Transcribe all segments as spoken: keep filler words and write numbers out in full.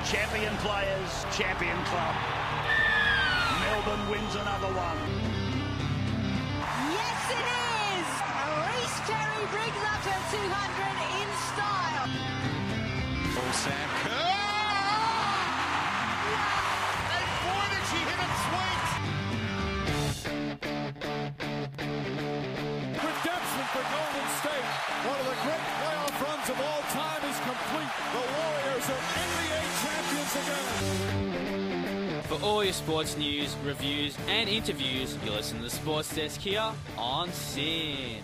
Champion players, champion club. Melbourne wins another one. Yes, it is! Reece Terry brings up her two hundred in style. For Sam Kerr. And boy, did she hit it sweet! Redemption for Golden State. One of the great playoff runs of all time is complete. The Warriors are N B A champions again. For all your sports news, reviews, and interviews, you listen to the Sports Desk here on Sin.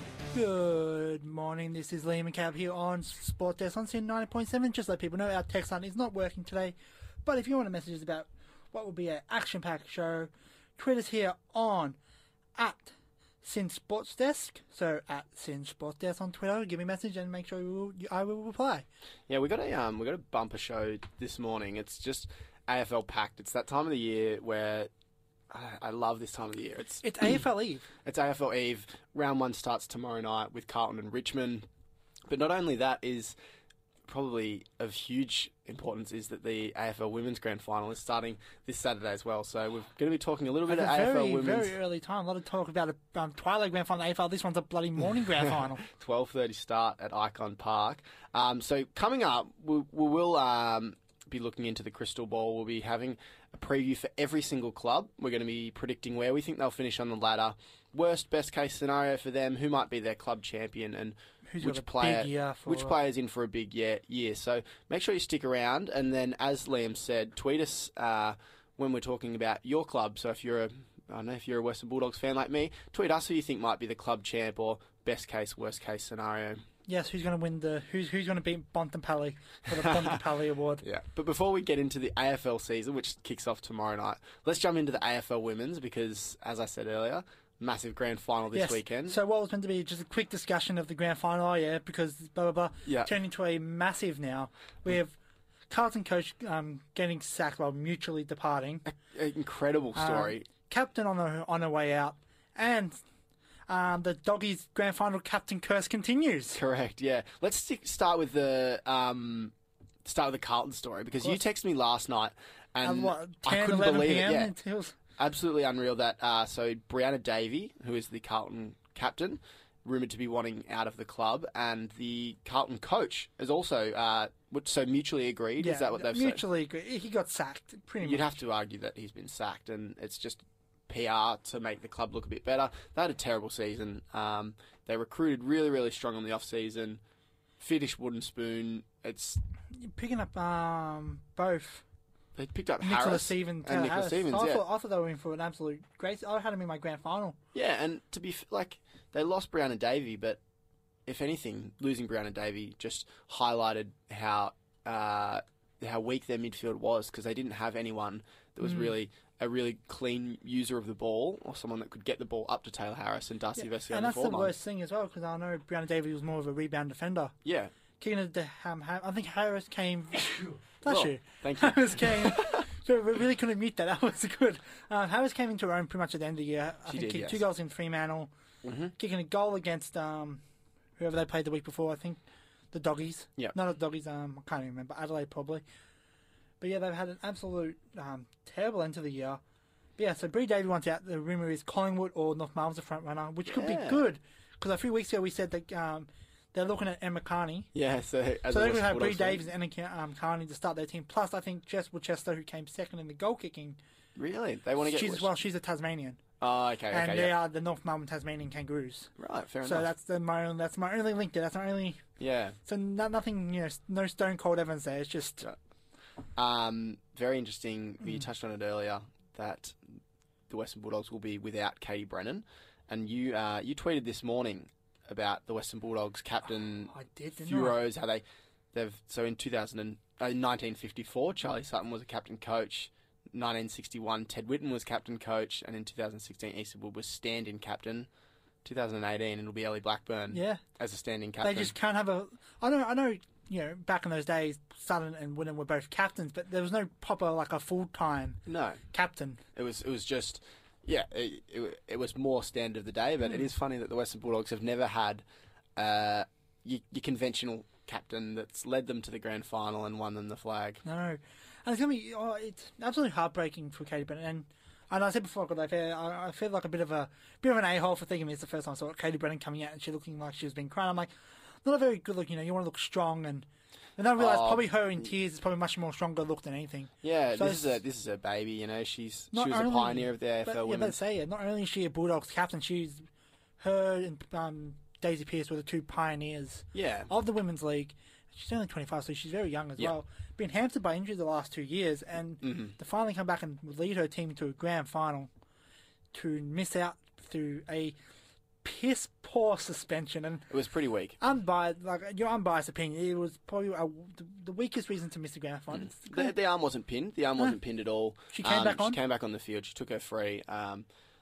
Good morning, this is Liam McCabe here on Sport Desk on Sin ninety point seven. Just let people know our text line is not working today, but if you want to message us about what will be an action-packed show, tweet us here on at Sin Sports Desk, so at Sin Sports Desk on Twitter. Give me a message and make sure you will, I will reply. Yeah, we got a um, we got a bumper show this morning. It's just A F L packed. It's that time of the year where I, I love this time of the year. It's It's A F L Eve. It's A F L Eve. Round one starts tomorrow night with Carlton and Richmond. But not only that, is probably of huge importance is that the A F L Women's Grand Final is starting this Saturday as well. So we're going to be talking a little bit At of a A F L very, Women's. very early time. A lot of talk about a um, Twilight Grand Final A F L. This one's a bloody morning Grand Final. twelve thirty start at Icon Park. Um, so coming up, we, we will um, be looking into the crystal ball. We'll be having a preview for every single club. We're going to be predicting where we think they'll finish on the ladder. Worst, best case scenario for them, who might be their club champion, and Who's got which a player, big year for- which player's in for a big year, year. So make sure you stick around. And then, as Liam said, tweet us uh, when we're talking about your club. So if you're a, I don't know, if you're a Western Bulldogs fan like me, tweet us who you think might be the club champ or best case, worst case scenario. Yes, who's going to win the who's who's going to beat Bontempelli for the Bontempelli Award? Yeah, but before we get into the A F L season, which kicks off tomorrow night, let's jump into the A F L Women's because, as I said earlier, massive grand final this Yes. weekend. So what was meant to be just a quick discussion of the grand final, oh yeah, because blah blah blah, Yeah. turned into a massive now. We have Carlton coach um, getting sacked while mutually departing. An incredible story. Um, captain on the on her way out, and um, the Doggies grand final captain curse continues. Correct. Yeah. Let's stick, start with the um, start with the Carlton story because you texted me last night and And what I ten, couldn't eleven believe p m it. Yeah. until Absolutely unreal that uh, so Brianna Davey, who is the Carlton captain, rumoured to be wanting out of the club, and the Carlton coach is also uh, which- so mutually agreed. yeah, Is that what they've mutually agreed. He got sacked pretty said? You'd much. have to argue that he's been sacked, and it's just P R to make the club look a bit better. They had a terrible season. Um, they recruited really, really strong on the off season. Finished wooden spoon. It's Picking up um, both. they picked up Nicola Harris Stevens, and Nicola Harris. Stevens. I, Yeah. thought, I thought they were in for an absolute great. I had them in my grand final. Yeah, and to be f- like, they lost Brianna Davey, but if anything, losing Brianna Davey just highlighted how uh, how weak their midfield was because they didn't have anyone that was Mm. really a really clean user of the ball or someone that could get the ball up to Taylor Harris and Darcy Yeah, Vesey on and the that's the forward line. worst thing as well because I know Brianna Davies was more of a rebound defender. Yeah, Kicking it to um, Ha- I think Harris came. Bless Well, you. thank you. Harris came. So we really couldn't mute that. That was good. Um, Harris came into her own pretty much at the end of the year. I She think did, kicked yes. two goals in Fremantle, mm-hmm. kicking a goal against um, whoever they played the week before. I think the Doggies. Yeah. Not the Doggies. Um, I can't even remember. Adelaide probably. But yeah, they've had an absolute um, terrible end to the year. But yeah, so Brie Davey wants out. The rumour is Collingwood or North Melbourne's the front runner, which could be Yeah. good because a few weeks ago we said that um, they're looking at Emma Carney. yeah. So, as So a they're going to West have Brie Bulldogs fan- Davies and Emma um, Carney to start their team. Plus, I think Jess Winchester, who came second in the goal kicking, Really, they want to get. she's West- well, she's a Tasmanian, Oh, okay, and okay, they yeah. are the North Melbourne Tasmanian Kangaroos. Right, fair So enough. that's the my only, that's my only link there. That's my only. Yeah. So no, nothing, you know, no stone cold evidence there. It's just Yeah. Um, very interesting. Mm. You touched on it earlier that the Western Bulldogs will be without Katie Brennan, and you uh, you tweeted this morning about the Western Bulldogs captain I did, didn't Furos, how they they've so in two thousand and, uh, nineteen fifty-four Charlie Sutton was a captain coach. nineteen sixty-one Ted Whitten was captain coach, and in two thousand sixteen Easterwood was stand-in captain. two thousand eighteen it'll be Ellie Blackburn Yeah, as a standing captain. they just can't have a. I know, I know. You know, back in those days, Sutton and Whitten were both captains, but there was no proper like a full time no. captain. It was it was just yeah it, it, it was more standard of the day, but Hmm. it is funny that the Western Bulldogs have never had uh, your, your conventional captain that's led them to the grand final and won them the flag. No, and it's gonna be oh, it's absolutely heartbreaking for Katie Brennan. And, and I said before, I, feel, I, I feel like a bit of a bit of an a-hole for thinking it's the first time I saw Katie Brennan coming out and she looking like she was being crying. I'm like, not a very good look. You know, you want to look strong, and and I realised Oh, probably her in tears is probably much more stronger look than anything. Yeah, So this is it's- a this is a baby. You know, she's Not she was only- a pioneer of the A F L but, yeah, women. but say it. Not only is she a Bulldogs captain, she's her and um, Daisy Pearce were the two pioneers Yeah, of the women's league. She's only twenty-five, so she's very young as Yeah. well. Been hampered by injury the last two years, and Mm-hmm. to finally come back and lead her team to a grand final, to miss out through a piss poor suspension and it was pretty weak. unbiased, like your unbiased opinion, it was probably a, the, the weakest reason to miss the grand final. It's The, the arm wasn't pinned. The arm wasn't pinned at all. She came Um, back on? She came back on the field. She took her free. Um,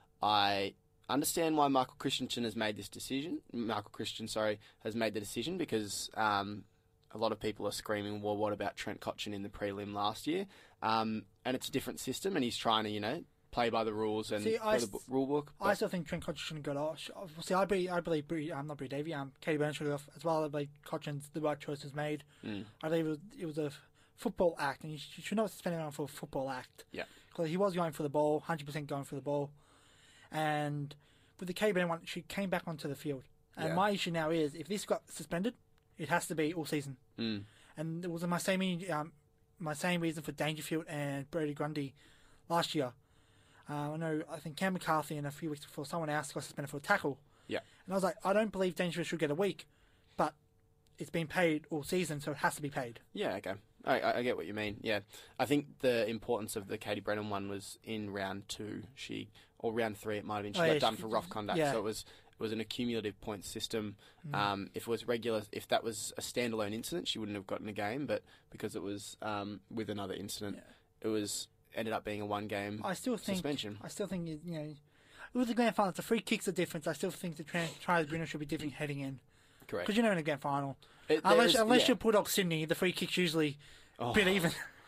I understand why Michael Christensen has made this decision. Michael Christian, sorry, has made the decision because um, a lot of people are screaming, well, what about Trent Cotchin in the prelim last year? Um, and it's a different system, and he's trying to, you know, play by the rules and See, I by the s- bu- rule book. I still think Trent Cotchin shouldn't go off. See, I believe, I believe, Brie, um, not Brie Davy, um, Katie Brennan should go off as well. I believe Cotchin's the right choice was made. Mm. I believe it was, it was a f- football act, and you sh- you should not suspend him on for a football act. Yeah. Because he was going for the ball, one hundred percent going for the ball. And with the Katie Brennan one, she came back onto the field. And Yeah. my issue now is, if this got suspended, it has to be all season. Mm. And it was my same um, my same reason for Dangerfield and Brody Grundy last year. Uh, I know, I think Cam McCarthy and a few weeks before, someone else got suspended for a tackle. Yeah. And I was like, I don't believe Dangerfield should get a week, but it's been paid all season, so it has to be paid. Yeah, okay. I, I I get what you mean. Yeah, I think the importance of the Katie Brennan one was in round two. She or round three, it might have been. She Oh, got yeah, done she- for rough conduct, yeah. so it was it was an accumulative point system. Mm. Um, if it was regular, if that was a standalone incident, she wouldn't have gotten a game. But because it was um, with another incident, it was ended up being a one game I still think, suspension. I still think, you know, with the grand final, the free kicks are different. I still think the tra- tribunal should be different heading in. Correct. Because you know, in a grand final, It- unless there's- unless yeah. you're Bulldog Sydney, the free kick's usually Oh. a bit even.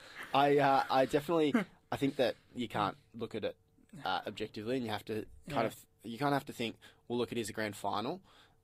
I uh, I definitely I think that you can't look at it uh, objectively, and you have to kind Yeah. of you kind of have to think. Well, look, it is a grand final.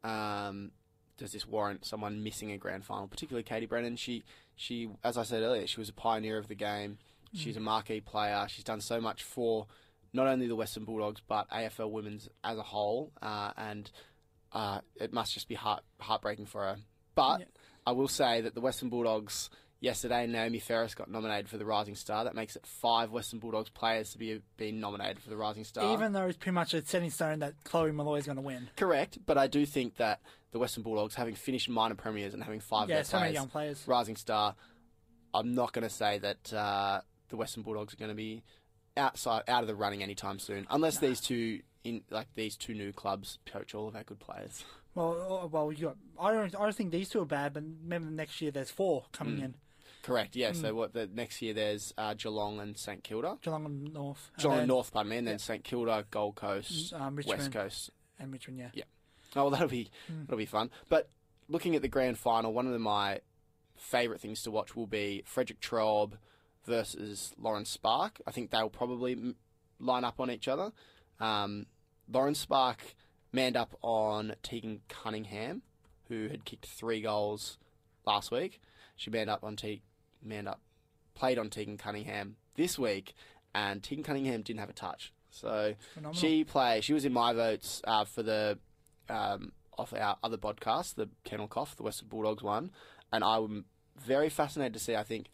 Um, does this warrant someone missing a grand final? Particularly Katie Brennan. She she as I said earlier, she was a pioneer of the game. She's a marquee player. She's done so much for not only the Western Bulldogs but A F L women's as a whole, uh, and uh, it must just be heart heartbreaking for her. But Yeah. I will say that the Western Bulldogs yesterday, Naomi Ferris got nominated for the Rising Star. That makes it five Western Bulldogs players to be being nominated for the Rising Star. Even though it's pretty much a set in stone that Chloe Malloy is going to win. Correct, but I do think that the Western Bulldogs, having finished minor premiers and having five Yeah, of so their many players, young players. Rising Star, I'm not going to say that uh, the Western Bulldogs are going to be outside out of the running anytime soon, unless these two in like these two new clubs poach all of our good players. Well, oh, well, you got, I don't, I don't think these two are bad, but remember next year there's four coming Mm. in, Correct, yeah. Hmm. So what the next year there's uh, Geelong and St Kilda. Geelong and North, and Geelong then- and North, pardon me, and then yeah. St Kilda, Gold Coast, um, Richmond, West Coast. and Richmond. Yeah, Yeah. Oh, well, that'll be Mm. that'll be fun. But looking at the grand final, one of my favourite things to watch will be Frederick Traub versus Lauren Spark. I think they'll probably m- line up on each other. Um, Lauren Spark manned up on Tegan Cunningham, who had kicked three goals last week. She manned up on Te- manned up, played on Tegan Cunningham this week, and Tegan Cunningham didn't have a touch. So phenomenal. she play. She was in my votes uh, for the um, off our other podcast, the Kennel Cough, the Western Bulldogs one, and I'm very fascinated to see. I think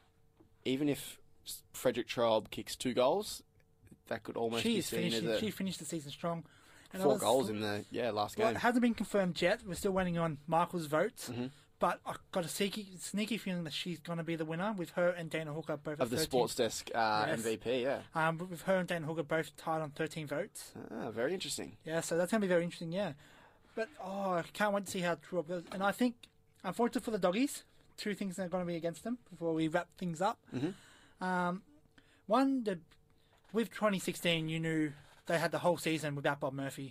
even if Frederick Traub kicks two goals, that could almost be She's seen finished. as a She finished the season strong. And I four was- goals in the yeah last Well, game. it hasn't been confirmed yet. We're still waiting on Michael's votes. Mhm. But I've got a sneaky, sneaky feeling that she's going to be the winner with her and Dana Hooker both Of at the thirteen. Sports Desk uh, Yes. M V P, yeah. Um, but with her and Dana Hooker both tied on thirteen votes. Ah, very interesting. Yeah, so that's going to be very interesting, yeah. But, oh, I can't wait to see how True goes. And I think, unfortunately for the doggies, two things are going to be against them before we wrap things up. Mhm. Um, one, the, with twenty sixteen, you knew they had the whole season without Bob Murphy.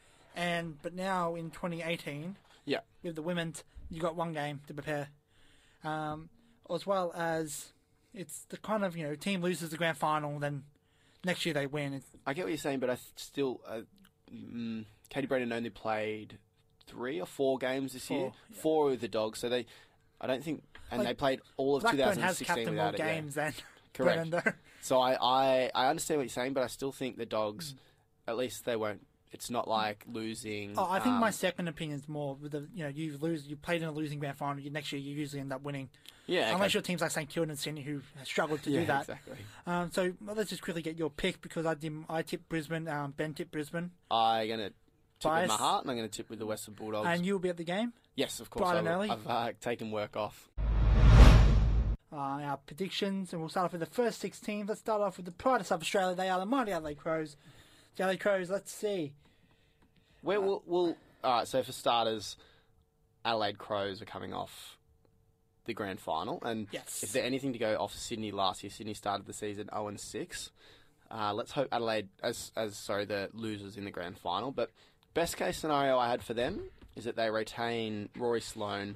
And But now in twenty eighteen, Yeah. with the women's, you got one game to prepare. Um, as well as it's the kind of, you know, team loses the grand final, then next year they win. It's, I get what you're saying, but I th- still, uh, mm, Katie Brennan only played three or four games this year. Four, yeah. Four with the Dogs, so they I don't think, and Like, they played all of Blackburn has twenty sixteen captained more without it. yeah. games than Correct. Brennan, though. So I, I, I understand what you're saying, but I still think the Dogs, at least they won't. It's not like losing. Oh, I think um, my second opinion is more with the you know you lose you played in a losing grand final. You, next year you usually end up winning, yeah, okay. unless your teams like St Kilda and Sydney who have struggled to yeah, do that. exactly. Um, so well, let's just quickly get your pick because I did I tipped Brisbane. Um, Ben tipped Brisbane, I'm gonna tip Bias. with my heart, and I'm gonna tip with the Western Bulldogs. and you will be at the game. yes, of course. bright I and will. early. I've uh, taken work off. Uh, our predictions, and we'll start off with the first six teams. Let's start off with the pride of South Australia. They are the mighty Adelaide Crows. The Adelaide Crows. Let's see. Where will we'll all right? So for starters, Adelaide Crows are coming off the grand final, and Yes. if there's anything to go off Sydney last year, Sydney started the season zero and six. Uh, let's hope Adelaide, as as sorry, the losers in the grand final. But best case scenario I had for them is that they retain Rory Sloane,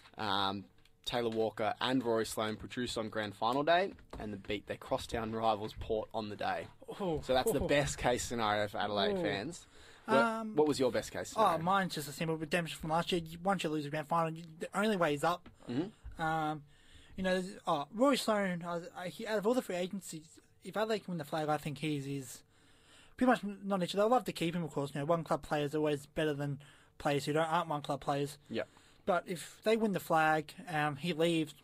um, Taylor Walker, and Rory Sloane produced on grand final day, and the beat their crosstown rivals Port on the day. Oh, So that's the oh. best case scenario for Adelaide Ooh. fans. What, Um, what was your best case Oh, scenario? mine's just a simple redemption from last year. You- Once you lose a grand final, you, the only way is up. Mm-hmm. Um, you know, there's- oh, Rory Sloane, I, I, he, out of all the free agencies, if Adelaide can win the flag, I think he's is pretty much not each. They'd love to keep him, of course. You know, one club players are always better than players who don't aren't one club players. Yeah. But if they win the flag, um, he leaves.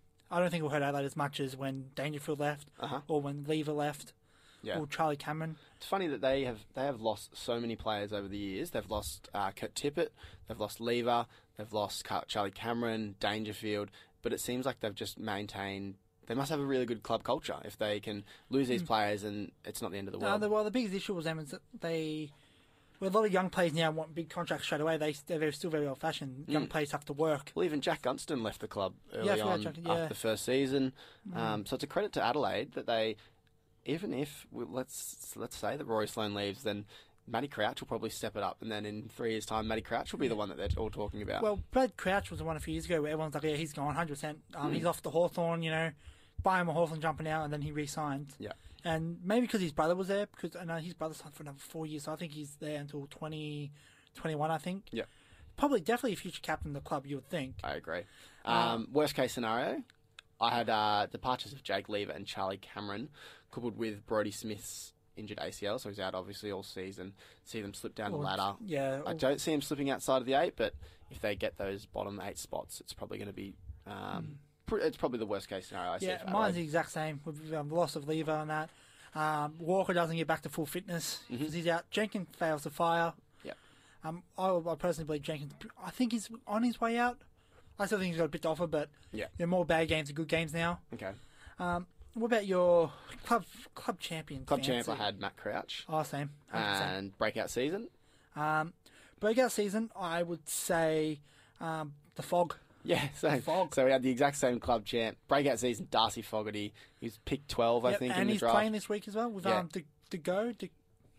I don't think it'll hurt Adelaide as much as when Dangerfield left Uh-huh. or when Lever left Yeah. or Charlie Cameron. It's funny that they have they have lost so many players over the years. They've lost uh, Kurt Tippett, they've lost Lever, they've lost Car- Charlie Cameron, Dangerfield, but it seems like they've just maintained. They must have a really good club culture if they can lose these players and it's not the end of the No, world. the, well, the biggest issue was them is that they, well, a lot of young players now want big contracts straight away. They they're still very old fashioned. Young Mm. players have to work. Well, even Jack Gunston left the club early Yeah, I forgot on Jack- yeah. after the first season. Um, so it's a credit to Adelaide that they, even if we, let's let's say that Rory Sloane leaves, then Matty Crouch will probably step it up, and then in three years' time, Matty Crouch will be the one that they're all talking about. Well, Brad Crouch was the one a few years ago where everyone's like, yeah, he's gone one hundred percent. Um, Mm. He's off to Hawthorn, you know, buy him a Hawthorn jumping out, and then he re-signed. yeah, And maybe because his brother was there, because I know his brother's signed for another four years, so I think he's there until twenty twenty-one, I think. yeah, Probably, definitely a future captain of the club, you would think. I agree. Uh, Um, worst case scenario, I had uh, departures of Jake Lever and Charlie Cameron, coupled with Brodie Smith's injured A C L, so he's out obviously all season. See them slip down Or- the ladder. Yeah. I or- don't see him slipping outside of the eight, but if they get those bottom eight spots, it's probably going to be. Um, pr- it's probably the worst case scenario I see. Hmm. Yeah, for mine's the Adelaide. exact same with um, the loss of Lever and that. Um, Walker doesn't get back to full fitness because he's out. Jenkins fails to fire. Yep. Um, I, I personally believe Jenkins. I think he's on his way out. I still think he's got a bit to offer, but Yeah. there are more bad games than good games now. Okay. Um, what about your club club champion? Club champ, I fancy? had Matt Crouch. Oh, same. one hundred percent. And breakout season. Um, breakout season, I would say um, the Fog. Yeah, same. Fog. So we had the exact same club champ. Breakout season, Darcy Fogarty. He was picked twelve, I Yep, think, and in the he's draft. playing this week as well with Yeah. um, the the go. The,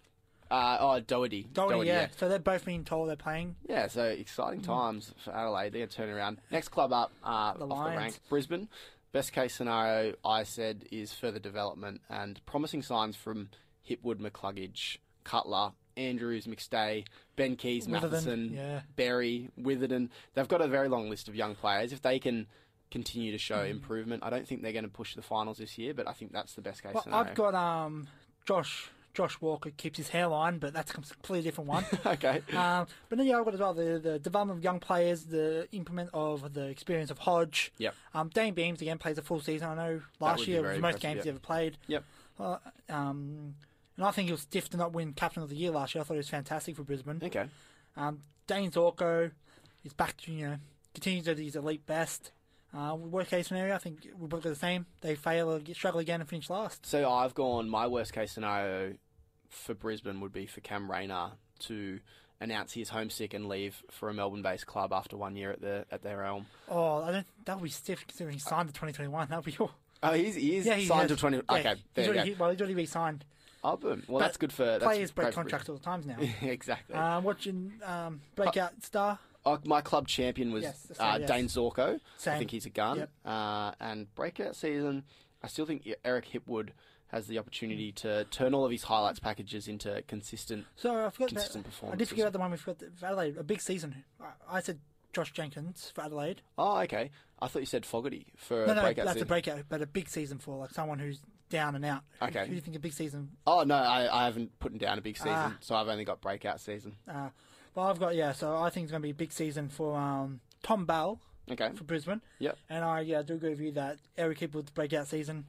Uh, oh, Doherty. Doherty, yeah. So they're both being told they're playing. Yeah, so exciting times for Adelaide. They're going to turn around. Next club up uh, The off the Lions. rank, Brisbane. Best case scenario, I said, is further development and promising signs from Hipwood, McCluggage, Cutler, Andrews, McStay, Ben Keys, Witherden, Matheson, yeah. Berry, Witherden. They've got a very long list of young players. If they can continue to show Mm. improvement, I don't think they're going to push the finals this year, but I think that's the best case Well, scenario. I've got um, Josh Josh Walker keeps his hairline, but that's a completely different one. okay. um, but then yeah, I've got as well the, the development of young players, the implement of the experience of Hodge. Yep. Um, Dane Beams again plays a full season. I know last would be year it very was most impressive, games yep. he ever played. Yep. Uh, um, and I think he was stiff to not win Captain of the Year last year. I thought he was fantastic for Brisbane. Okay. Um, Dane Zorko is back to, you know, continues at his elite best. Uh, worst case scenario, I think we're both the same. They fail, or get- struggle again, and finish last. So I've gone, my worst case scenario for Brisbane would be for Cam Rayner to announce he's homesick and leave for a Melbourne-based club after one year at the at their elm. Oh, I don't. That would be stiff considering he signed to twenty twenty-one. That would be. Oh, Oh, he's, he is yeah, he signed has- to twenty. yeah, Okay, he's there you already, go. Well, he's already re-signed. Oh, boom. Well, But that's good for that's Players break great for contracts all the times now. Brisbane. exactly. uh, watching um, breakout star. Oh, my club champion was Yes, that's uh, right, yes. Dane Zorko. I Same. think he's a gun. Yep. Uh, and breakout season, I still think Eric Hipwood has the opportunity to turn all of his highlights packages into consistent. So I forgot. About, Consistent I did performances. forget about the one we forgot. The, Adelaide, a big season. I, I said Josh Jenkins for Adelaide. Oh, okay. I thought you said Fogarty for No, a no, breakout that's season. a breakout, but a big season for like someone who's down and out. Who- Okay. Who do you think a big season? Oh, no, I, I haven't put down a big season, Ah. so I've only got breakout season. Uh, well, I've got yeah. So I think it's going to be a big season for um, Tom Bell Okay. for Brisbane. Yep. And I yeah, do agree with you that Eric Hibble's breakout season.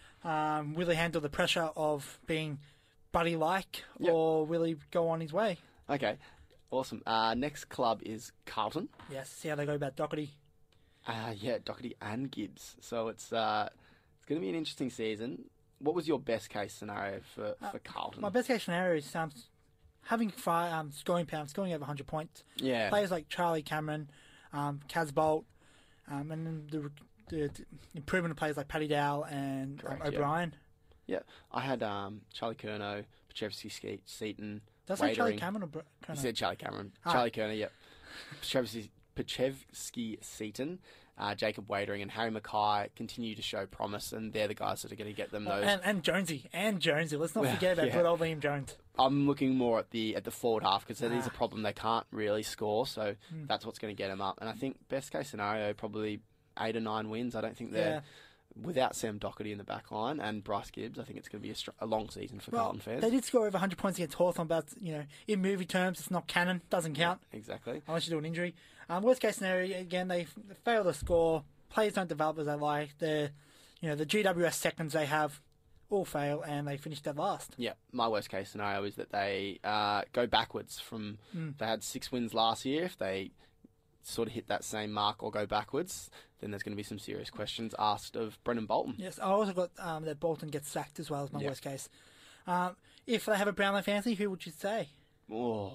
Um, will he handle the pressure of being buddy-like, Yep. or will he go on his way? Okay. Awesome. Uh, next club is Carlton. Yes. See how they go about Doherty. Uh, yeah, Doherty and Gibbs. So it's uh, it's going to be an interesting season. What was your best case scenario for, for Carlton? My best case scenario is um, having five um, scoring pounds, scoring over one hundred points. yeah. Players like Charlie Cameron, um, Kaz Bolt, um, and then the, the, the improvement of players like Paddy Dow and um, Correct, yeah. O'Brien. Yeah. I had um, Charlie Curnow, Pachevsky, Ske- Seaton. Does that say Charlie Wadering. Cameron or Br- You Kerno? said Charlie Cameron. Ah. Charlie Curnow, yep. Pachevsky, Pachevsky Seaton, uh, Jacob Wadering, and Harry Mackay continue to show promise, and they're the guys that are going to get them those. And, and Jonesy. And Jonesy. Let's not Well, forget about yeah. good old Liam Jones. I'm looking more at the at the forward half because that is a Ah. problem. They can't really score, so Hmm. that's what's going to get them up. And I think best case scenario probably eight or nine wins. I don't think they're Yeah. without Sam Doherty in the back line and Bryce Gibbs. I think it's going to be a, str- a long season for Well, Carlton fans. they did score over one hundred points against Hawthorn, but, you know, in movie terms, it's not canon. Doesn't count. Exactly. Unless you do an injury. Um, worst case scenario, again, they f- fail to score. Players don't develop as they like. The, you know, the G W S seconds they have all fail, and they finish dead last. Yeah, my worst case scenario is that they uh, go backwards from. Hmm. They had six wins last year. If they sort of hit that same mark or go backwards, then there's going to be some serious questions asked of Brendan Bolton. Yes, I also got um, that Bolton gets sacked as well as my Yeah. worst case. Um, if they have a Brownlow fantasy, who would you say? Oh,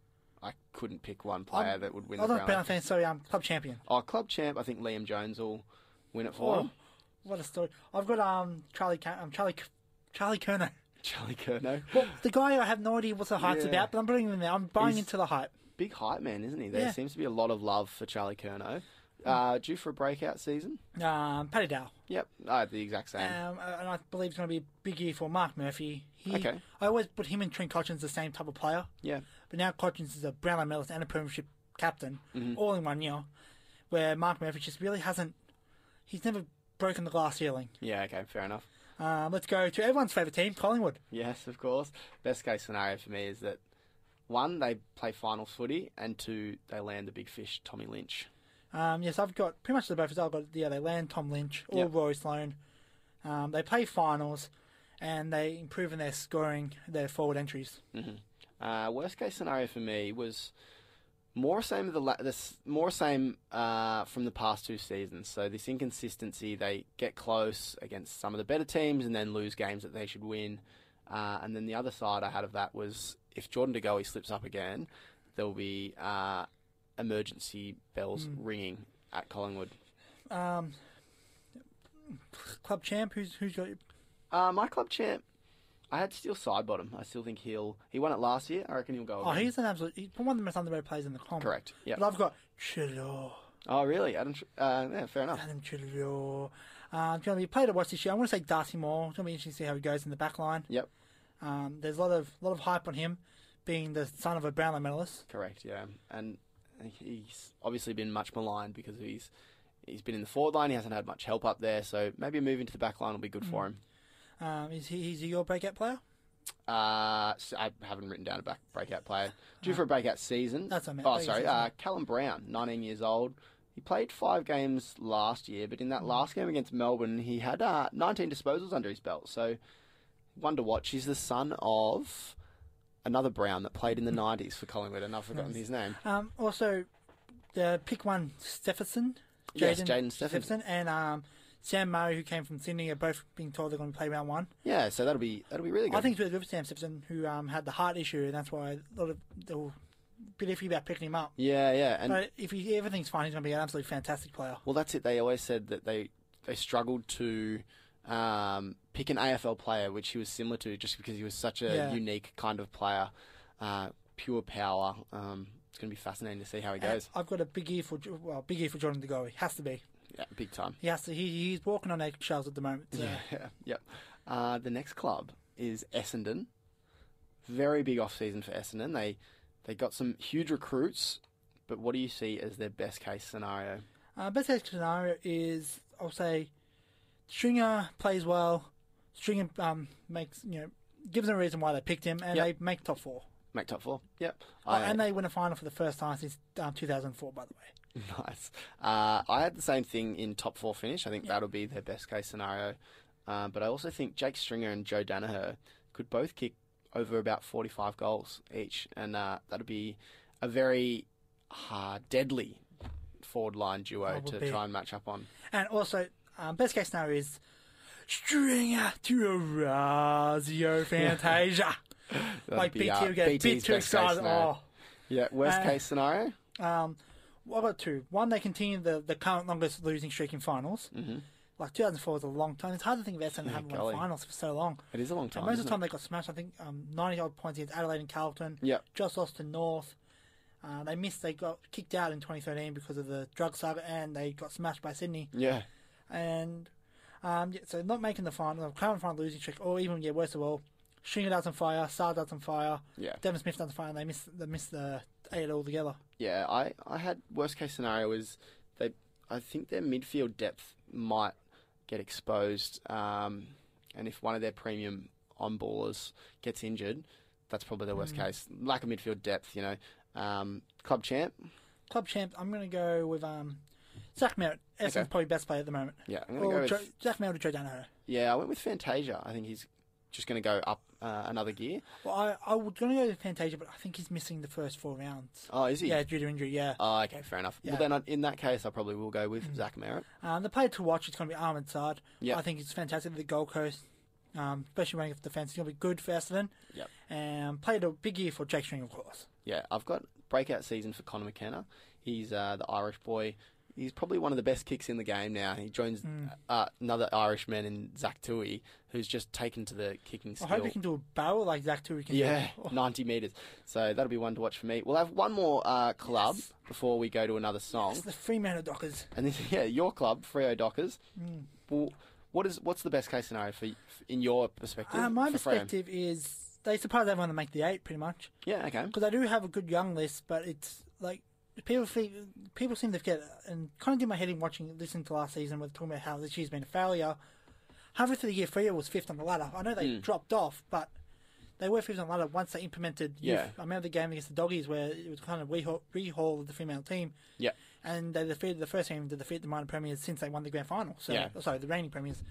I couldn't pick one player I'm- that would win Oh, the not Brownlow. Brownlow fantasy, sorry, um, club champion. Oh, club champ. I think Liam Jones will win it for Oh, him. what a story! I've got um Charlie Ca- um, Charlie C- Charlie Kerner. Charlie Curnow. Well, the guy I have no idea what the hype's Yeah. about, but I'm putting him in there. I'm buying He's- into the hype. Big hype man, isn't he? There Yeah. seems to be a lot of love for Charlie Curnow. Uh, due for a breakout season? Um, Paddy Dow. Yep, I had the exact same. Um, and I believe it's going to be a big year for Mark Murphy. He, Okay. I always put him and Trent Cotchins the same type of player, yeah, but now Cotchins is a Brownlow medalist and a Premiership captain, Mm-hmm. all in one year, where Mark Murphy just really hasn't, he's never broken the glass ceiling. yeah, okay, fair enough. Um, let's go to everyone's favourite team, Collingwood. Yes, of course. Best case scenario for me is that one, they play finals footy, and two, they land the big fish, Tommy Lynch. Um, yes, I've got pretty much the both. I've got yeah, they land Tom Lynch or Yep. Rory Sloane. Um, they play finals, and they improve in their scoring, their forward entries. Uh, worst case scenario for me was more same of the la- this more same uh, from the past two seasons. So this inconsistency, they get close against some of the better teams and then lose games that they should win. Uh, and then the other side I had of that was if Jordan De Goey slips up again, there will be uh, emergency bells ringing at Collingwood. Um, club champ, who's who's got? Uh, my club champ, I had Steele Sidebottom. I still think he'll he won it last year. I reckon he'll go. Oh, again. he's an absolute. He's one of the most underrated players in the comp. Correct. Yeah. But I've got Chilo, Oh, really? Adam. Tr- Uh, yeah, fair enough. Adam Chilo. Uh, it's going to be played to watch this year. I want to say Darcy Moore. It's going to be interesting to see how he goes in the back line. Yep. Um, there's a lot of lot of hype on him, being the son of a Brownlow medalist. Correct, yeah. And he's obviously been much maligned because he's he's been in the forward line. He hasn't had much help up there, so maybe a move into the back line will be good for him. Um, is he he's your breakout player? Uh, so I haven't written down a back breakout player. Due for a breakout season. That's what I meant, Oh, breakout sorry. season. Uh, Callum Brown, nineteen years old. He played five games last year, but in that last game against Melbourne, he had uh, nineteen disposals under his belt. So, one to watch. He's the son of another Brown that played in the nineties for Collingwood, and I've forgotten his name. Um, also, the pick one Stephenson, Yes, Jaden Stephenson. and um, Sam Murray, who came from Sydney, are both being told they're going to play round one. Yeah, so that'll be that'll be really good. I think it's really good for Sam Stephenson, who um, had the heart issue, and that's why a lot of they were a bit iffy about picking him up. Yeah, yeah, and But if he, everything's fine, he's going to be an absolutely fantastic player. well, that's it. They always said that they they struggled to um, pick an A F L player, which he was similar to, just because he was such a Yeah. unique kind of player, uh, pure power. Um, it's going to be fascinating to see how he And goes. I've got a big ear for Jo- well, big ear for Jordan De Goey. Has to be. Yeah, big time. He has to. He, he's walking on eggshells at the moment. So. Yeah, yep. Uh, the next club is Essendon. Very big off season for Essendon. They they got some huge recruits, but what do you see as their best case scenario? Uh, best case scenario is, I'll say, Stringer plays well. Stringer um, makes, you know, gives them a reason why they picked him, and Yep. they make top four. Make top four? Yep. Oh, I- and they win a final for the first time since um, two thousand four, by the way. Nice. Uh, I had the same thing in top four finish. I think that'll be their best case scenario. Uh, but I also think Jake Stringer and Joe Danaher could both kick over about forty-five goals each, and uh, that'll be a very uh, deadly forward line duo Oh, will to be. try and match up on. And also, um, best case scenario is Stringer to Orazio Fantasia. That'd like, be, B T uh, will get a B T's bit too best case excited. scenario. Oh. Yeah, worst Uh, case scenario? Um, what about two? One, they continue the, the current longest losing streak in finals. Mm-hmm. Like, two thousand four was a long time. It's hard to think of Essendon Yeah, haven't golly. won finals for so long. It is a long And time. most of isn't the time it? they got smashed. I think um, ninety odd points against Adelaide and Carlton. Yep. Just lost to North. Uh, they missed. They got kicked out in twenty thirteen because of the drug saga, and they got smashed by Sydney. Yeah. And um, yeah, so not making the final, current final losing streak, or even yeah, worst of all, Stringer doesn't fire, Sar doesn't fire, Yeah. Devon Smith doesn't fire, and they miss they miss the eight altogether. Yeah, I, I had worst case scenario is they I think their midfield depth might get exposed, um, and if one of their premium on ballers gets injured, that's probably the worst case. Lack of midfield depth, you know. Um, club champ, Club champ, I'm going to go with um, Zach Merritt. Essendon's Okay. probably best player at the moment. yeah, I'm gonna Or go with Joe, Zach Merritt or Joe Danaher. yeah. I went with Fantasia. I think he's just going to go up uh, another gear. Well, I I was going to go with Fantasia, but I think he's missing the first four rounds. Oh, is he? Yeah, due to injury. Yeah. Oh, okay, fair enough. Yeah. Well, then I- in that case, I probably will go with Zach Merritt. Um, the player to watch is going to be Ahmed Saad. Yep. I think it's fantastic. The Gold Coast, um, especially running off defence, is going to be good for Essendon. Yep. And played a big year for Jake String, of course. Yeah, I've got breakout season for Conor McKenna. He's uh, the Irish boy. He's probably one of the best kicks in the game now. He joins uh, another Irishman in Zach Tui, who's just taken to the kicking I skill. hope he can do a barrel like Zach Turi can Yeah, do. Oh, ninety metres. So that'll be one to watch for me. We'll have one more uh, club Yes. before we go to another song. it's the Fremantle Dockers. And this, yeah, your club, Freo Dockers. Mm. Well, what is what's the best case scenario for in your perspective? Uh, my for Freo? perspective is they surprise everyone to make the eight, pretty much. Yeah, okay. Because they do have a good young list, but it's like people feel, people seem to forget, and kind of did my head in watching, listening to last season, with talking about how this year's been a failure. Halfway through the year, Freo was fifth on the ladder. I know they Mm. dropped off, but they were fifth on the ladder once they implemented. Yeah. Youth. I remember the game against the Doggies where it was kind of rehaul, rehaul of the Fremantle team, Yeah, and they defeated the first team to defeat the minor premiers since they won the grand final. So, Yeah. sorry, the reigning premiers.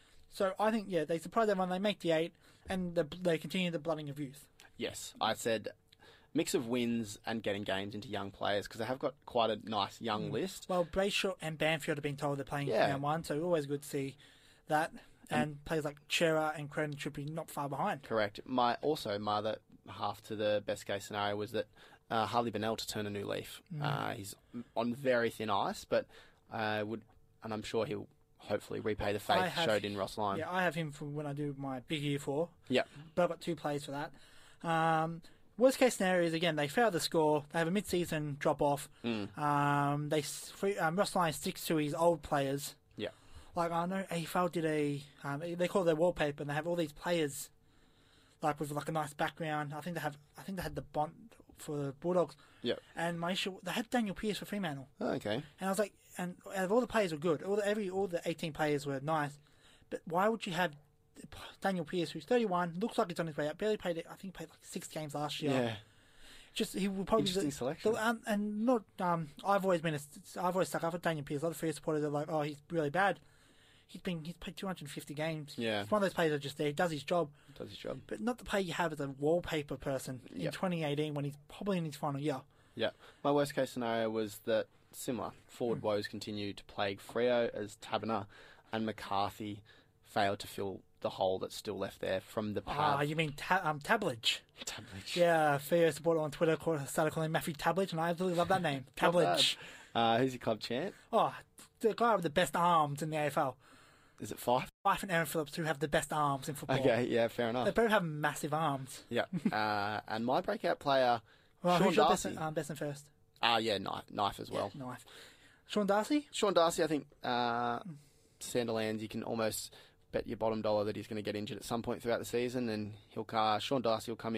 So I think yeah, they surprise everyone. They make the eight, and the, they continue the blooding of youth. yes. I said mix of wins and getting games into young players because they have got quite a nice young list. Well, Brayshaw and Banfield have been told they're playing Yeah. round one, so always good to see that. And players like Chera and Cronin should be not far behind. Correct. My also my other half to the best case scenario was that uh, Harley Bennell to turn a new leaf. Mm. Uh, he's on very thin ice, but uh, would and I'm sure he'll hopefully repay the I faith have- showed in Ross Lyon. Yeah, I have him for when I do my big year four, Yep. but I've got two plays for that. Um, worst case scenario is, again, they fail the score. They have a mid-season drop-off. Mm. Um, they s- free- um, Ross Lyon sticks to his old players. Yeah. Like, I know A F L did a... Um, they call it their wallpaper, and they have all these players, like, with, like, a nice background. I think they have... I think they had the Bond for the Bulldogs. Yep. And my issue... They had Daniel Pearce for Fremantle. Oh, okay. And I was like... And out of all the players were good. All the, every, all the eighteen players were nice. But why would you have Daniel Pearce, who's thirty-one, looks like he's on his way out, barely played it. I think he played like six games last year. Yeah. Just he will probably Interesting the- selection. the- um, and not um. I've always been a, I've always stuck up for Daniel Pearce. A lot of Freo supporters are like, oh, he's really bad. He's been he's played two hundred fifty games. Yeah. He's one of those players that just there. He does his job, Does his job. but not the player you have as a wallpaper person in Yep. twenty eighteen when he's probably in his final year. Yeah. My worst case scenario was that similar forward Mm. woes continue to plague Freo as Taberner and McCarthy failed to fill the hole that's still left there from the Ah, Pav. you mean ta- um Tabledge? Tablich. Yeah, Freo supporter on Twitter called, started calling him Matthew Tabledge, and I absolutely love that name, Not bad. Tabledge. Uh, who's your club champ? Oh, the guy with the best arms in the A F L. Is it Fife? Fife and Aaron Phillips, who have the best arms in football. Okay, yeah, fair enough. They both have massive arms. Yeah. uh, and my breakout player, Well, Sean who's your best Darcy. and, um, best and first? Ah, yeah, knife, knife as well. Yeah, knife. Sean Darcy? Sean Darcy, I think, uh, Sandilands, you can almost bet your bottom dollar that he's going to get injured at some point throughout the season, and he'll uh, Sean Darcy will come in,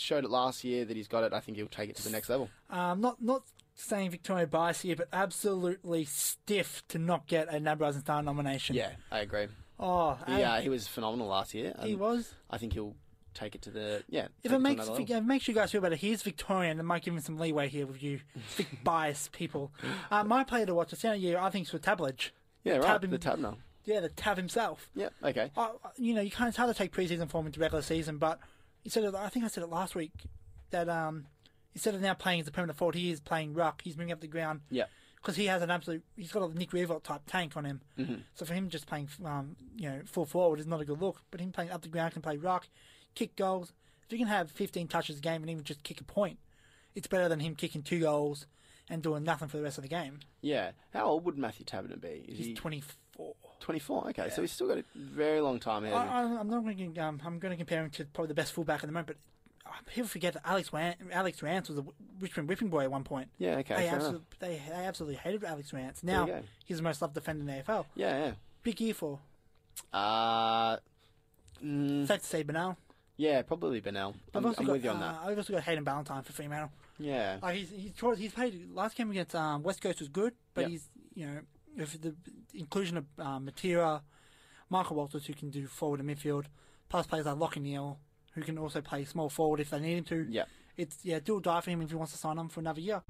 showed it last year that he's got it. I think he'll take it to the next level. Um, not not saying Victoria bias here, but absolutely stiff to not get a NAB Rising Star nomination. Yeah, I agree. Oh, He, I- uh, he was phenomenal last year. he and was. I think he'll take it to the yeah. If take it to makes another if level. it makes you guys feel better, he's Victorian. It might give him some leeway here with you, Vic bias people. Uh, my player to watch this year, I think, is for Tabledge. yeah, right. Tab him- the tab now. Yeah, the Tab himself. Yeah, okay. Uh, you know, you can't. It's hard to take preseason form into regular season, but you said it, I think I said it last week that um, instead of now playing as a permanent forward, he is playing ruck. He's moving up the ground. Yeah. Because he has an absolute, he's got a Nick Revolt type tank on him. Mm-hmm. So for him just playing, um, you know, full forward is not a good look. But him playing up the ground can play ruck, kick goals. If you can have fifteen touches a game and even just kick a point, it's better than him kicking two goals and doing nothing for the rest of the game. Yeah. How old would Matthew Taberner be? Is He's he twenty-four. twenty-four? Okay, so he's still got a very long time ahead I, of him. I, I'm not going to. Um, I'm going to compare him to probably the best fullback at the moment. But uh, people forget that Alex Wan- Alex Rance was a Richmond whipping boy at one point. Yeah, okay, They, fair enough. absolutely, they, they absolutely hated Alex Rance. Now you go. he's the most loved defender in the A F L. Yeah, Big year for. yeah. Uh, mm, Safe to say, Benal. yeah, probably Benell. I'm, I've also I'm got, with you on uh, that. I've also got Hayden Ballantyne for Fremantle. Yeah. Like he's he's tried, he's played last game against um, West Coast was good, but Yep. he's you know with the inclusion of um, Matera, Michael Walters who can do forward and midfield, plus players like Lockie Neal who can also play small forward if they need him to. Yeah. It's yeah, do or die for him if he wants to sign on for another year.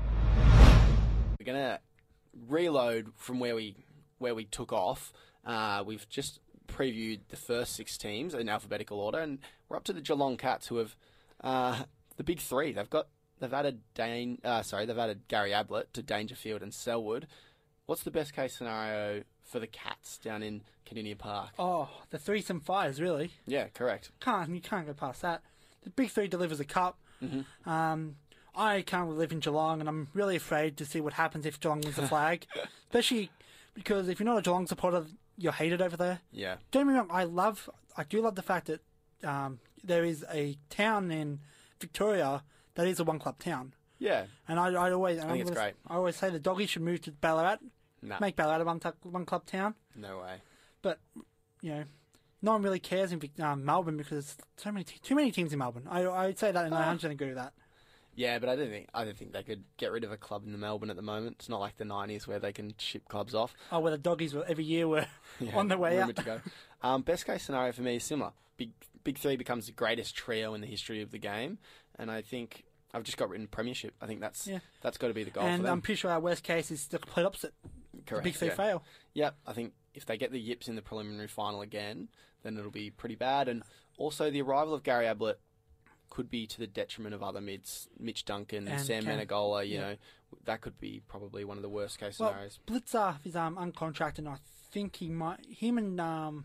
We're gonna reload from where we where we took off. Uh, we've just previewed the first six teams in alphabetical order, and we're up to the Geelong Cats, who have uh, the big three. They've got they've added Dane. Uh, sorry, they've added Gary Ablett to Dangerfield and Selwood. What's the best case scenario for the Cats down in Cardinia Park? Oh, the threesome fires really Yeah, correct. can't you can't go past that. The big three delivers a cup. Mm-hmm. Um, I currently live in Geelong, and I'm really afraid to see what happens if Geelong wins the flag, especially because if you're not a Geelong supporter, you're hated over there. Yeah, Don't get me wrong, I love, I do love the fact that um, there is a town in Victoria that is a one club town, yeah. and I, I always, I think it's great. I always say the doggies should move to Ballarat, Nah, make Ballarat a one, tu- one club town, no way. but you know. No one really cares in Vic- um, Melbourne because so many te- too many teams in Melbourne. I I'd say that, and I one hundred percent agree with that. Yeah, but I don't think I don't think they could get rid of a club in the Melbourne at the moment. It's not like the nineties where they can ship clubs off. Oh, where the doggies were every year were Yeah, on their way out. rumoured to go. Um, best case scenario for me is similar. Big Big Three becomes the greatest trio in the history of the game, and I think I've just got written premiership. I think that's Yeah. that's got to be the goal And for them. I'm pretty sure our worst case is the complete opposite. Correct. The big three yeah. fail. Yep, I think if they get the yips in the preliminary final again, then it'll be pretty bad. And also the arrival of Gary Ablett could be to the detriment of other mids, Mitch Duncan, And Sam Cam- Menegola. You yeah. know, that could be probably one of the worst case Well, scenarios. Blitzer is um, uncontracted, and I think he might. Him and um,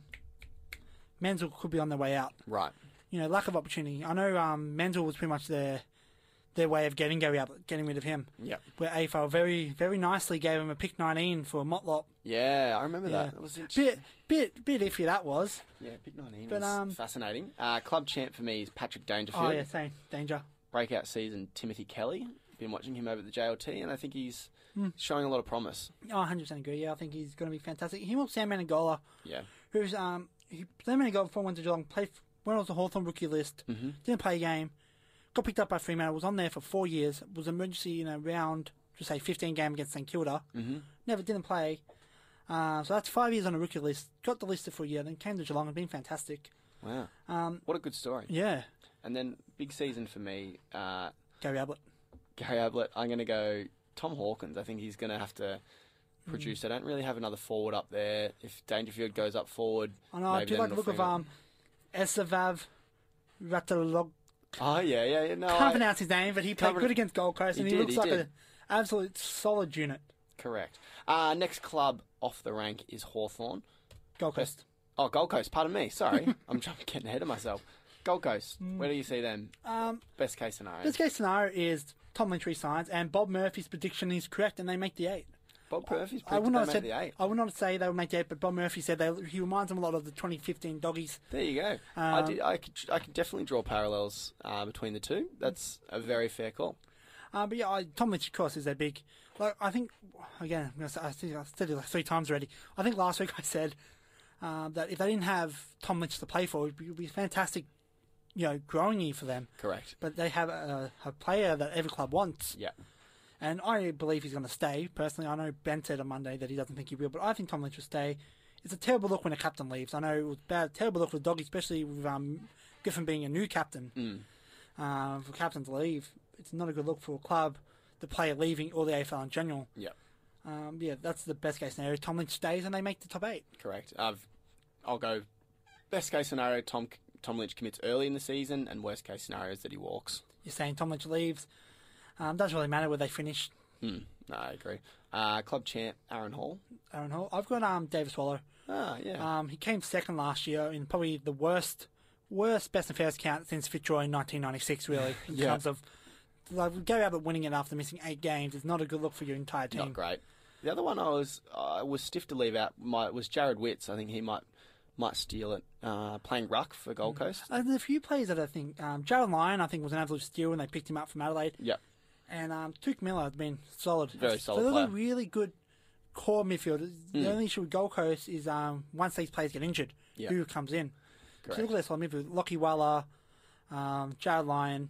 Menzel could be on their way out. Right. You know, lack of opportunity. I know um, Menzel was pretty much their their way of getting Gary Ablett, getting rid of him. Yep. Where A F L very very nicely gave him a pick nineteen for a Motlop. Yeah, I remember Yeah. that. That was interesting. Bit bit bit iffy that was. Yeah, pick nineteen But, was um, fascinating. Uh, club champ for me is Patrick Dangerfield. Oh yeah, same danger. Breakout season, Timothy Kelly. Been watching him over at the J L T, and I think he's Hmm. showing a lot of promise. Oh, one hundred percent agree. Yeah, I think he's going to be fantastic. Him or Sam Menegola, Yeah. who's um, he, Sam Menegola before went to Geelong, played went on the Hawthorn rookie list, Mm-hmm. didn't play a game, got picked up by Fremantle, was on there for four years, was emergency in a round, just say fifteen game against St Kilda, Mm-hmm. never didn't play. Uh, so that's five years on a rookie list. Got the list for a year, then came to Geelong and been fantastic. Wow. Um, What a good story. yeah, And then big season for me, uh, Gary Ablett. Gary Ablett. I'm going to go Tom Hawkins. I think he's going to have to Hmm. produce. I don't really have another forward up there. If Dangerfield goes up forward, I know. I maybe do then like the it'll look of free up. um, Esavav Ratalog. Oh yeah, yeah, yeah. No, Can't I- pronounce his name, but he played Can't good pro- against Gold Coast, He and he did, looks he like did. an absolute solid unit. correct. Uh, next club off the rank is Hawthorn. Gold Coast. Oh, Gold Coast. Pardon me. Sorry, I'm trying- getting ahead of myself. Gold Coast. Where do you see them? Um, Best case scenario. best case scenario is Tom Lynch resigns, and Bob Murphy's prediction is correct, and they make the eight. Bob Murphy's I would predicted not they have make said the eight. I would not say they would make the eight, but Bob Murphy said they, he reminds them a lot of the twenty fifteen Doggies. There you go. I Um, did. I could. I could definitely draw parallels uh, between the two. That's a very fair call. Uh, but yeah, I, Tom Lynch, of course, is their big. Like I think, again, I'm gonna say, I think I've said it like three times already. I think last week I said uh, that if they didn't have Tom Lynch to play for, it would be, it would be a fantastic you know, growing year for them. Correct. But they have a, a player that every club wants. Yeah. And I believe he's going to stay. Personally, I know Ben said on Monday that he doesn't think he will, but I think Tom Lynch will stay. It's a terrible look when a captain leaves. I know it was bad, terrible look for the Doggy, especially with um, Griffin being a new captain. Mm. Uh, for captain to leave, it's not a good look for a club, the player leaving, or the A F L in general. Yeah. Um, yeah, that's the best case scenario. Tom Lynch stays and they make the top eight. Correct. I've, I'll go best case scenario, Tom Tom Lynch commits early in the season, and worst case scenario is that he walks. You're saying Tom Lynch leaves. Um, doesn't really matter where they finish. Mm. No, I agree. Uh, club champ, Aaron Hall. Aaron Hall. I've got um, David Swallow. Ah, yeah. Um, he came second last year in probably the worst worst best and fairest count since Fitzroy in nineteen ninety-six, really, in Yeah. terms of like, go out but winning it after missing eight games is not a good look for your entire team. Not great. The other one I was I was stiff to leave out my, was Jared Witts. I think he might might steal it, uh, playing ruck for Gold Coast. Uh, there's a few players that I think, um, Jared Lyon, I think, was an absolute steal when they picked him up from Adelaide. Yep. And um, Tuke Miller has been solid. Very solid So they're player. a really good core midfielders. The Mm. only issue with Gold Coast is um, once these players get injured, Yeah. who comes in. Correct. So look at their solid midfield. Lockie Weller, um, Jared Lyon,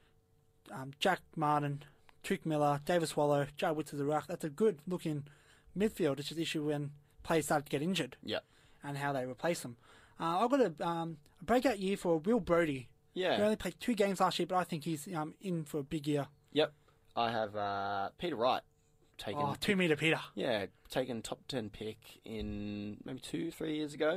um, Jack Martin, Tuke Miller, David Swallow, Jared Witts as a ruck. That's a good looking midfield. It's just the issue when players start to get injured Yep. and how they replace them. Uh, I've got a, um, a breakout year for Will Brodie. Yeah. He only played two games last year, but I think he's um, in for a big year. Yep. I have uh, Peter Wright taken. Oh, two metre Peter. Yeah, taken top ten pick in maybe two, three years ago.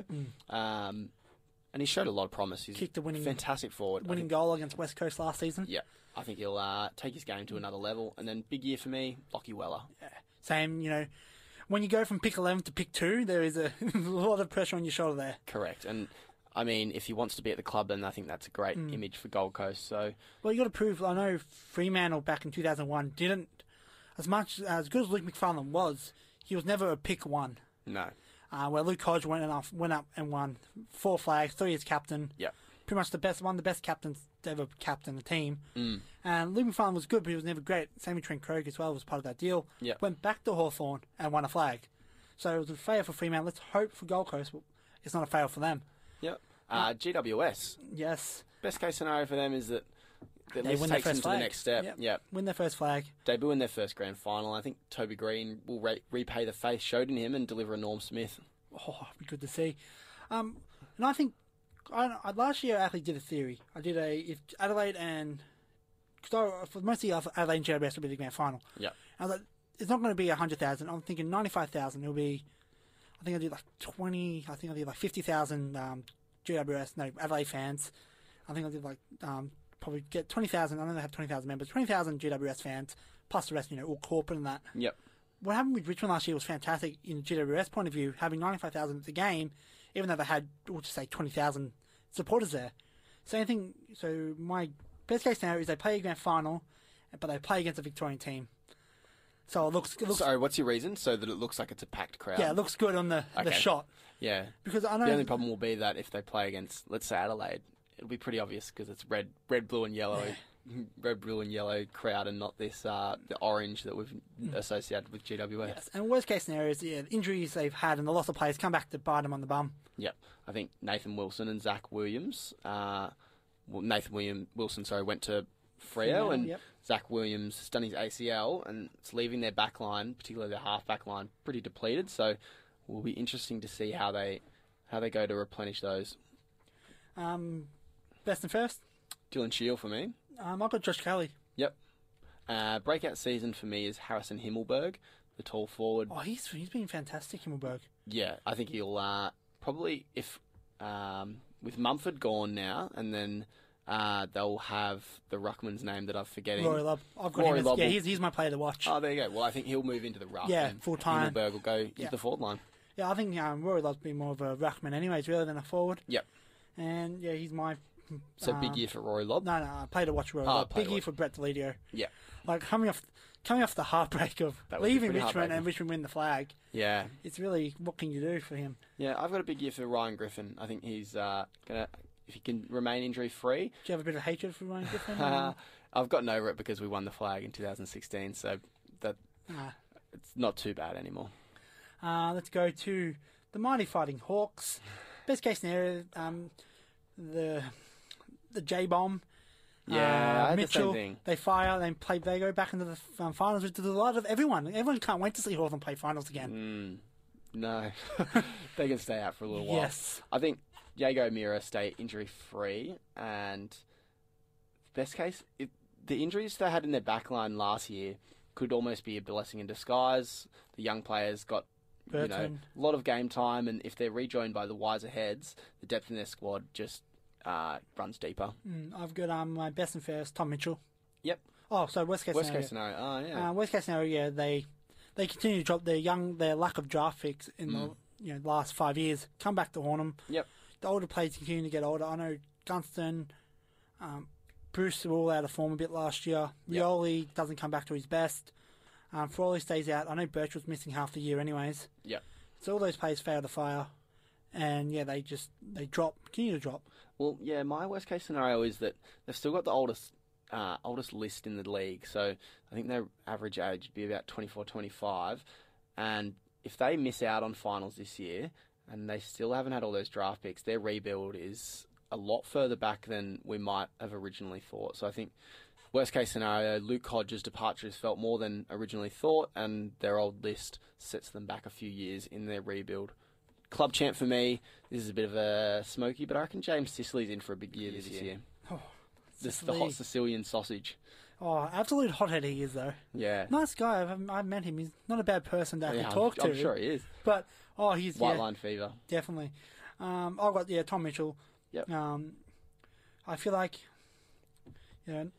Um, and he showed a lot of promise. He's Kicked the winning- a fantastic forward. I Winning think- goal against West Coast last season. Yeah, I think he'll uh, take his game to another level. And then big year for me, Lockie Weller. Same, you know, when you go from pick eleven to pick two, there is a lot of pressure on your shoulder there. Correct. And I mean, if he wants to be at the club, then I think that's a great Mm. image for Gold Coast. So Well, you got to prove. I know Fremantle back in two thousand one didn't, as much as good as Luke McFarlane was, he was never a pick one. no. Uh, where Luke Hodge went off, went up and won four flags, three as captain. Yep. Pretty much the best, one of the best captains to ever captain the team. Mm. And Luke McFarlane was good, but he was never great. Same with Trent Krog as well, was part of that deal. Yep. Went back to Hawthorn and won a flag. So it was a fail for Fremantle. Let's hope for Gold Coast it's not a fail for them. Yep. Uh, G W S. Yes. Best case scenario for them is that that They this win their takes them first to the flag. next step. Yep. Yep. Win their first flag. Debut in their first grand final. I think Toby Green will re- repay the faith showed in him and deliver a Norm Smith. Oh, it'd be good to see. Um, and I think I, I last year I actually did a theory. I did a if Adelaide and because for mostly Adelaide and G W S will be the grand final. Yep. I was like, it's not going to be a hundred thousand. I'm thinking ninety-five thousand. It'll be. I think I did like twenty. I think I did like fifty thousand um, G W S no Adelaide fans. I think I did like um, probably get twenty thousand. I know they have twenty thousand members. Twenty thousand G W S fans plus the rest, you know, all corporate and that. Yep. What happened with Richmond last year was fantastic in G W S point of view, having ninety-five thousand at the game, even though they had, we'll just say, twenty thousand supporters there. Same thing, so my best case scenario is they play a grand final, but they play against a Victorian team. So it looks, it looks Sorry, what's your reason? So that it looks like it's a packed crowd. yeah, it looks good on the, the Okay. shot. Yeah. Because I know The only problem will be that if they play against, let's say, Adelaide, it'll be pretty obvious because it's red, red, blue, and yellow, red, blue, and yellow crowd, and not this uh, the orange that we've associated with G W S. Yes. And worst case scenario is yeah, the injuries they've had and the loss of players come back to bite them on the bum. Yep. I think Nathan Wilson and Zach Williams. Uh, well, Nathan William Wilson, sorry, went to Freo, Freo, and yep. Zach Williams has done his A C L, and it's leaving their back line, particularly their half back line, pretty depleted. So, it will be interesting to see how they how they go to replenish those. Um, best and first, Dylan Shield for me. um, I've got Josh Kelly. Yep. Uh, breakout season for me is Harrison Himmelberg, the tall forward. Oh, he's he's been fantastic, Himmelberg. Yeah, I think he'll uh, probably if um, with Mumford gone now, and then uh, they'll have the ruckman's name that I'm forgetting. Rory Lobb. I've got Rory him. As, Lobb yeah, will- he's, he's my player to watch. Oh, there you go. Well, I think he'll move into the ruck. Yeah, and full time. Himmelberg will go into Yeah. the forward line. Yeah, I think um, Rory Lobb's been more of a ruckman anyways, rather than a forward. Yep. And yeah, he's my. So um, big year for Rory Lobb. No, no, I play to watch Rory Oh, Lobb. play Big to year watch. for Brett Deledio. Yeah. Like coming off, coming off the heartbreak of That would be leaving pretty Richmond and heartbreaking. Richmond win the flag. Yeah. It's really what can you do for him? Yeah, I've got a big year for Ryan Griffin. I think he's uh, gonna if he can remain injury free. Do you have a bit of hatred for Ryan Griffin? Uh, I've gotten over it because we won the flag in two thousand sixteen, so that Ah. it's not too bad anymore. Uh, let's go to the mighty Fighting Hawks. Best case scenario, um, the the J-bomb. Yeah, I had the Mitchell, same thing. they fire, they play, they go back into the um, finals with the delight of everyone. Everyone can't wait to see Hawthorn play finals again. Mm, no. They can stay out for a little while. Yes. I think Jago Mira stay injury-free, and best case, it, the injuries they had in their backline last year could almost be a blessing in disguise. The young players got you know, Burton. a lot of game time, and if they're rejoined by the wiser heads, the depth in their squad just uh, runs deeper. Mm, I've got um, my best and fairest, Tom Mitchell. Yep. Oh, so worst case Worst scenario. case scenario. Oh, yeah. Uh, worst case scenario, yeah, they they continue to drop their young, their lack of draft picks in the you know last five years. Come back to Hornham. Yep. The older players continue to get older. I know Gunston, um, Bruce were all out of form a bit last year. Yep. Rioli doesn't come back to his best. Um, Frawley stays out. I know Birch was missing half the year anyways. Yep. So all those players fail to fire, and yeah, they just they drop, continue to drop. Well, yeah, my worst case scenario is that they've still got the oldest uh, oldest list in the league. So I think their average age would be about twenty-four, twenty-five. And if they miss out on finals this year and they still haven't had all those draft picks, their rebuild is a lot further back than we might have originally thought. So I think worst case scenario, Luke Hodges' departure is felt more than originally thought, and their old list sets them back a few years in their rebuild. Club champ for me, this is a bit of a smoky, but I reckon James Sicily's in for a big year this year. Oh, This the hot Sicilian sausage. oh, absolute hothead he is though. Yeah. Nice guy. I've, I've met him. He's not a bad person to actually Yeah, talk I'm, to. I'm sure he is. But oh, he's White yeah, line fever. definitely. Um, I've got yeah Tom Mitchell. Yep. Um, I feel like you know,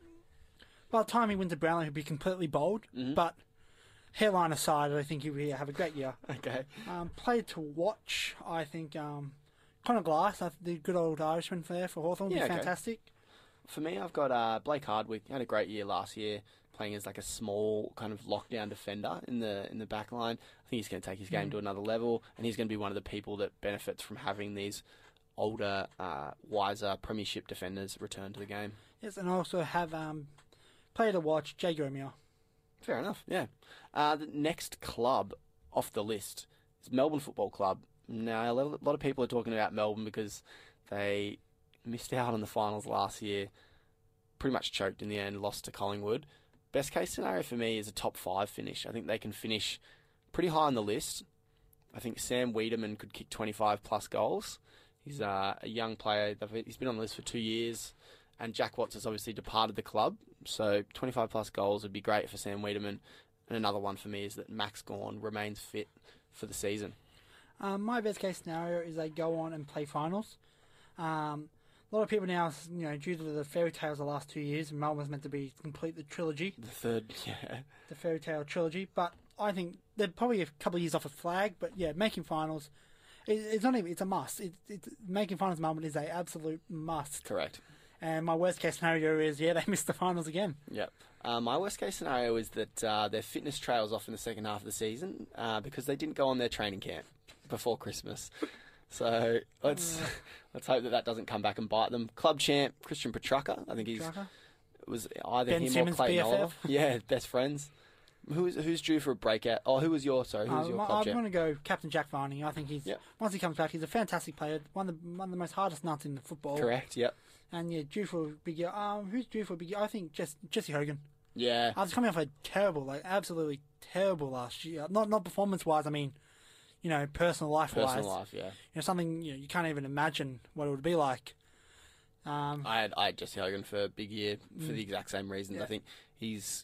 by the time he wins the Brownlow, he'll be completely bold. Mm-hmm. But hairline aside, I think he'll be, have a great year. Okay. Um, played to watch, I think. Um, Connor Glass, I think the good old Irishman there for Hawthorn, Yeah, was okay. fantastic. For me, I've got uh, Blake Hardwick. He had a great year last year, playing as like a small kind of lockdown defender in the in the back line. I think he's going to take his game to another level, and he's going to be one of the people that benefits from having these older, uh, wiser Premiership defenders return to the game. Yes, and I also have um, player to watch, Jay Gromio. Fair enough, yeah. Uh, the next club off the list is Melbourne Football Club. Now, a lot lot of people are talking about Melbourne because they missed out on the finals last year, pretty much choked in the end, lost to Collingwood. Best case scenario for me is a top five finish. I think they can finish pretty high on the list. I think Sam Wiedemann could kick twenty-five plus goals. He's uh, a young player. He's been on the list for two years. And Jack Watts has obviously departed the club. So twenty-five plus goals would be great for Sam Wiedemann. And another one for me is that Max Gawn remains fit for the season. Um, my best case scenario is they go on and play finals. Um, a lot of people now, you know, due to the fairy tales of the last two years, Melbourne's meant to be complete the trilogy, The third, yeah. the fairy tale trilogy. But I think they're probably a couple of years off a flag. But yeah, making finals, it, it's not even, it's a must. It, it, making finals in Melbourne is a absolute must. Correct. And my worst case scenario is, yeah, they miss the finals again. Yep. Uh, my worst case scenario is that uh, their fitness trails off in the second half of the season uh, because they didn't go on their training camp before Christmas. So let's let's hope that that doesn't come back and bite them. Club champ Christian Petrarca. I think he's Petrarca? it was either Ben him Simmons, or Clayton B F F. Oliver. Yeah, best friends. Who's who's due for a breakout? Oh, who was your sorry? Who was Uh, your my- club I'm champ? going to go Captain Jack Varney. I think he's Yep. once he comes back, he's a fantastic player. One of the one of the most hardest nuts in the football. Correct. Yep. And yeah, due for a big year. Um, who's due for a big year? I think just Jesse Hogan. Yeah. I was coming off a terrible, like absolutely terrible last year. Not not performance wise. I mean, you know, personal life wise. Personal life. Yeah. You know, something you know, you can't even imagine what it would be like. Um, I had I had Jesse Hogan for a big year for the exact same reasons. Yeah. I think he's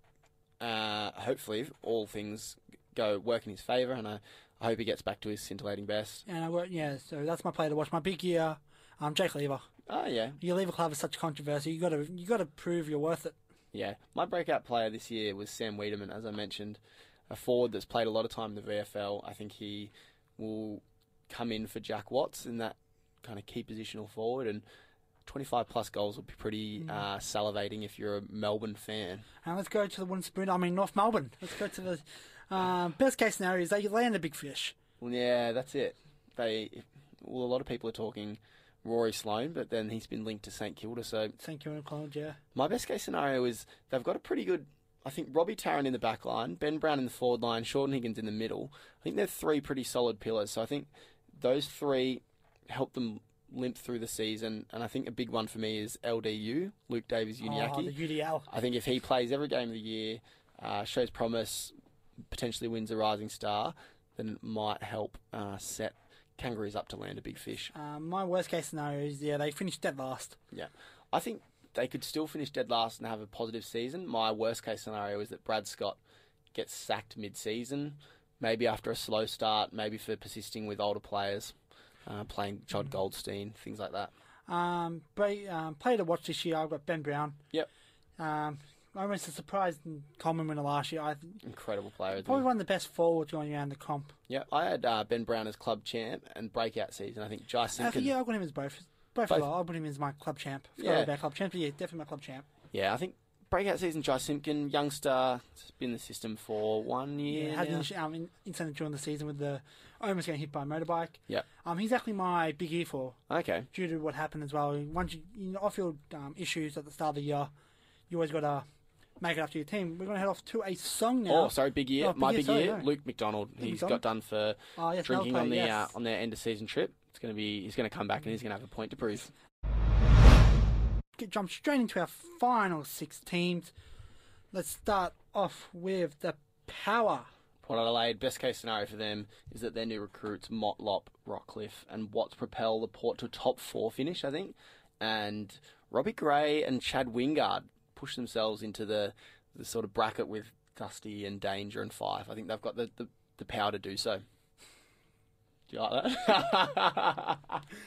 uh, hopefully if all things go work in his favour, and I, I hope he gets back to his scintillating best. and I work, yeah, so that's my player to watch. My big year, um, Jake Lever. Oh yeah, You leave a club with such controversy. You got to you got to prove you're worth it. yeah. My breakout player this year was Sam Wiedemann, as I mentioned, a forward that's played a lot of time in the V F L. I think he will come in for Jack Watts in that kind of key positional forward, and twenty-five plus goals will be pretty uh, salivating if you're a Melbourne fan. And let's go to the wooden spoon. I mean, North Melbourne. Let's go to the uh, best case scenario is they land a big fish. Well, yeah, that's it. They, well, a lot of people are talking Rory Sloane, but then he's been linked to St Kilda. So Thank you, College. Yeah. my best case scenario is they've got a pretty good. I think Robbie Tarrant in the back line, Ben Brown in the forward line, Sean Higgins in the middle. I think they're three pretty solid pillars. So I think those three help them limp through the season, and I think a big one for me is L D U, Luke Davies-Uniacke. Oh, the U D L. I think if he plays every game of the year, uh, shows promise, potentially wins a Rising Star, then it might help uh, set Kangaroos up to land a big fish. Um, my worst case scenario is, yeah, they finished dead last. Yeah. I think they could still finish dead last and have a positive season. My worst case scenario is that Brad Scott gets sacked mid-season, maybe after a slow start, maybe for persisting with older players, uh, playing Chod Goldstein, things like that. Um, but, um, player to watch this year, I've got Ben Brown. Yep. Um, almost a surprise in Coleman winner last year. I think Incredible player. isn't probably he? one of the best forwards going around the comp. Yeah, I had uh, Ben Brown as club champ and breakout season. I think Jai Uh, Simpkin. yeah, I've got him as both. Both, Both. both. I'll put him as my club champ. Forgot Yeah. about club champ, but yeah, definitely my club champ. Yeah, I think breakout season Jai Simpkin, youngster, has been in the system for one year. Yeah, had now. an um, in, incident during the season with the almost getting hit by a motorbike. Yep. Um, he's actually my big ear for Okay. due to what happened as well. Once you, you know, off-field um, issues at the start of the year, you always got to make it up to your team. We're going to head off to a song now. Oh, sorry, big year. Oh, My big big year, year, sorry, yeah. Luke McDonald. He's McDonald. got done for Oh, yes, drinking Melplay, on the yes. uh, on their end of season trip. It's going to be. He's going to come back and he's going to have a point to prove. Get jump straight into our final six teams. Let's start off with the Power. Port Adelaide, best case scenario for them is that their new recruits, Motlop, Rockcliffe, and Watts propel the Port to a top four finish, I think. And Robbie Gray and Chad Wingard push themselves into the, the sort of bracket with Dusty and Danger and Fife. I think they've got the, the, the power to do so. Do you like that?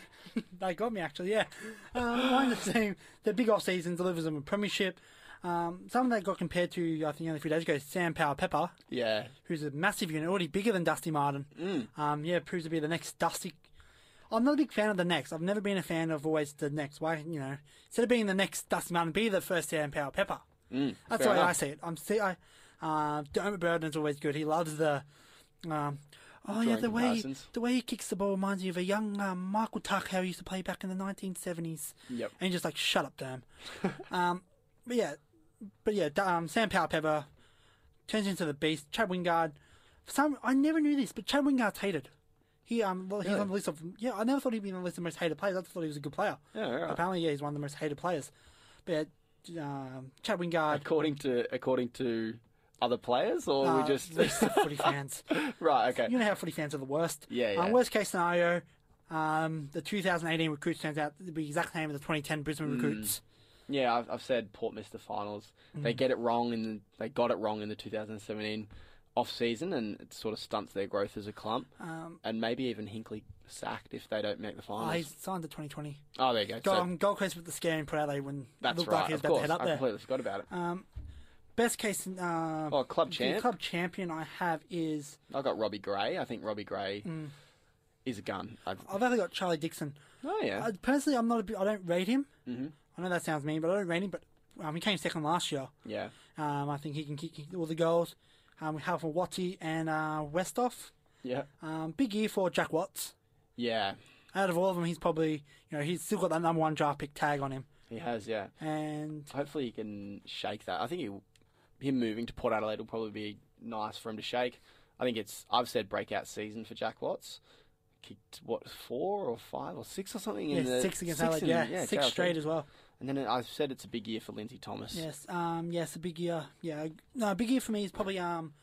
They got me, actually, yeah. Um, one of the team, the big off season delivers them a premiership. Um, someone they got compared to, I think, only a few days ago, Sam Power Pepper, Yeah. who's a massive unit, already bigger than Dusty Martin. Mm. Um, yeah, proves to be the next Dusty. I'm not a big fan of the next. I've never been a fan of always the next. Why, you know, instead of being the next Dusty Martin, be the first Sam Power Pepper. Mm, That's fair the way I enough. see it. I'm see, I, uh, Dermot Burden's always good. He loves the, um, oh yeah, Drawing the way comparisons. the way he kicks the ball reminds me of a young um, Michael Tuck, how he used to play back in the nineteen seventies. Yep. And he's just like, shut up, Derm. um, but yeah, but yeah, um, Sam Power Pepper turns into the beast. Chad Wingard. For some, I never knew this, but Chad Wingard's hated. He um, well, he's Really? on the list of yeah. I never thought he'd be on the list of most hated players. I just thought he was a good player. Yeah, right. Apparently, yeah, he's one of the most hated players. But yeah, um, Chad Wingard. According to according to other players, or uh, we just list of footy fans. right? Okay. You know how footy fans are the worst. Yeah, yeah. Um, worst case scenario, um, the two thousand eighteen recruits turns out to be the exact same as the twenty ten Brisbane Mm. recruits. Yeah, I've, I've said Port missed the finals. Mm. They get it wrong in the, they got it wrong in the two thousand seventeen off season, and it sort of stunts their growth as a club. Um, And maybe even Hinkley sacked if they don't make the oh, finals. he's signed to twenty twenty. Oh, there you go. Go, So um, Gold Coast with the scare in Port Adelaide when it that's looked right. like he was of about to course, head up I there. completely forgot about it. Um, best case, uh, Oh, club the champ. club champion I have is I got Robbie Gray. I think Robbie Gray Mm. is a gun. I've, I've only got Charlie Dixon. oh yeah. Uh, personally, I'm not a bit, I don't rate him. hmm I know that sounds mean, but I don't rate him. But um, he came second last year. Yeah. Um, I think he can kick all the goals. Um, we have for Watty and uh, Westhoff. Yeah. Um, big year for Jack Watts. Yeah. Out of all of them, he's probably, you know, he's still got that number one draft pick tag on him. He has. Yeah. And Hopefully he can shake that. I think he, him moving to Port Adelaide will probably be nice for him to shake. I think it's, I've said breakout season for Jack Watts. Kicked, what, four or five or six or something? yeah, in the, six against six Adelaide, in- yeah, yeah, six K L T. straight as well. And then I've said it's a big year for Lindsay Thomas. Yes, um, yes, a big year. Yeah, no, a big year for me is probably um,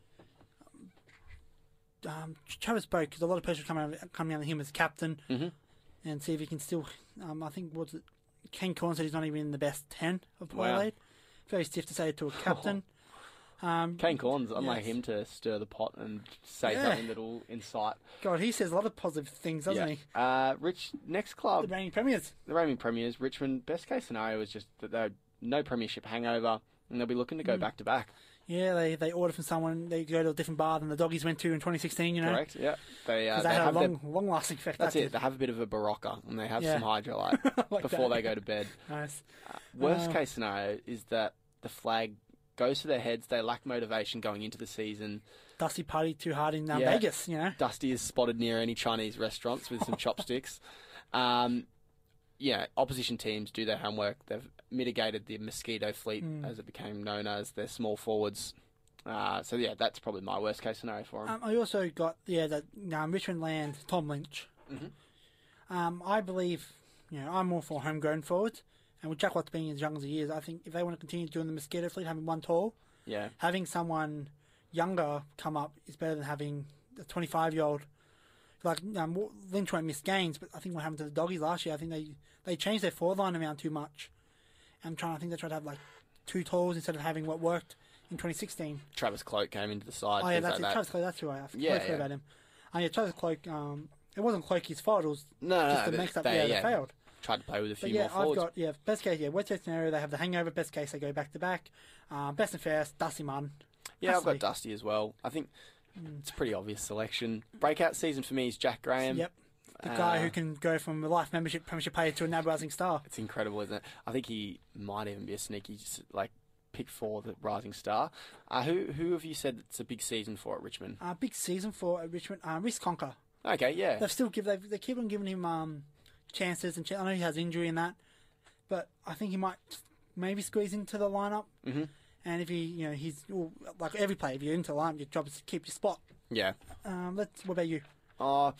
um, Travis Boak, because a lot of pressure coming out, coming out of him as captain, Mhm. and see if he can still. Um, I think what's it? Ken Corn said he's not even in the best ten of Port Wow. Adelaide. Very stiff to say to a captain. um, Kane Corns, unlike yes. him to stir the pot and say Yeah. something that'll incite. God, he says a lot of positive things, doesn't Yeah. he? Uh, Rich, next The club, reigning premiers. the reigning premiers, Richmond. Best case scenario is just that they're no premiership hangover, and they'll be looking to go Mm. back to back. Yeah, they they order from someone. They go to a different bar than the doggies went to in twenty sixteen. You know, Correct? Yeah. They uh, because they they had a have their, long, long lasting effect. that's that it. They have a bit of a barocca, and they have Yeah. some hydrolite Like before that. they go to bed. Nice. Worst Uh, case scenario is that the flag goes to their heads. They lack motivation going into the season. Dusty party too hard in um, Yeah. Vegas. You know. Dusty is spotted near any Chinese restaurants with some chopsticks. Um, yeah, opposition teams do their homework. They've mitigated the mosquito fleet, Mm. as it became known as, their small forwards. Uh, so yeah, that's probably my worst case scenario for them. Um, I also got yeah that um, Richmond land Tom Lynch. Mhm. Um, I believe, you know, I'm more for homegrown forwards. And with Jack Watts being as young as he is, I think if they want to continue doing the mosquito fleet, having one tall, Yeah. having someone younger come up is better than having a twenty-five-year-old. Like, um, Lynch won't miss games, but I think what happened to the Doggies last year, I think they, they changed their forward line around too much. I'm trying, I think they tried to have, like, two talls instead of having what worked in twenty sixteen. Travis Cloak came into the side. Oh, yeah, things that's like it. that. Travis Cloak, that's who I have. Yeah, Yeah, yeah. about him. Uh, yeah, Travis Cloak, um, it wasn't Cloakey's fault, it was No, no, just no, the but next up, they- yeah, yeah. they failed. Tried to play with a few But yeah, more forwards. I've got, yeah, best case, yeah, worst case scenario, they have the hangover. Best case, they go back to back. Um, best and fairest, Dusty Martin. Yeah, Has I've to got be. Dusty as well. I think it's a pretty obvious selection. Breakout season for me is Jack Graham. Yep. The guy Uh, who can go from a life membership premiership player to a NAB Rising Star. It's incredible, isn't it? I think he might even be a sneaky, just, like, pick for the Rising Star. Uh, who who have you said it's a big season for at Richmond? Uh, big season for uh, Richmond. Uh, Rhys Conker. Okay, yeah. They've still give they they keep on giving him um, chances and ch- I know he has injury in that, but I think he might maybe squeeze into the lineup. Mm-hmm. And if he, you know, he's well, like every player, if you're into the lineup, your job is to keep your spot. Yeah. Um, let's. What about you? Uh,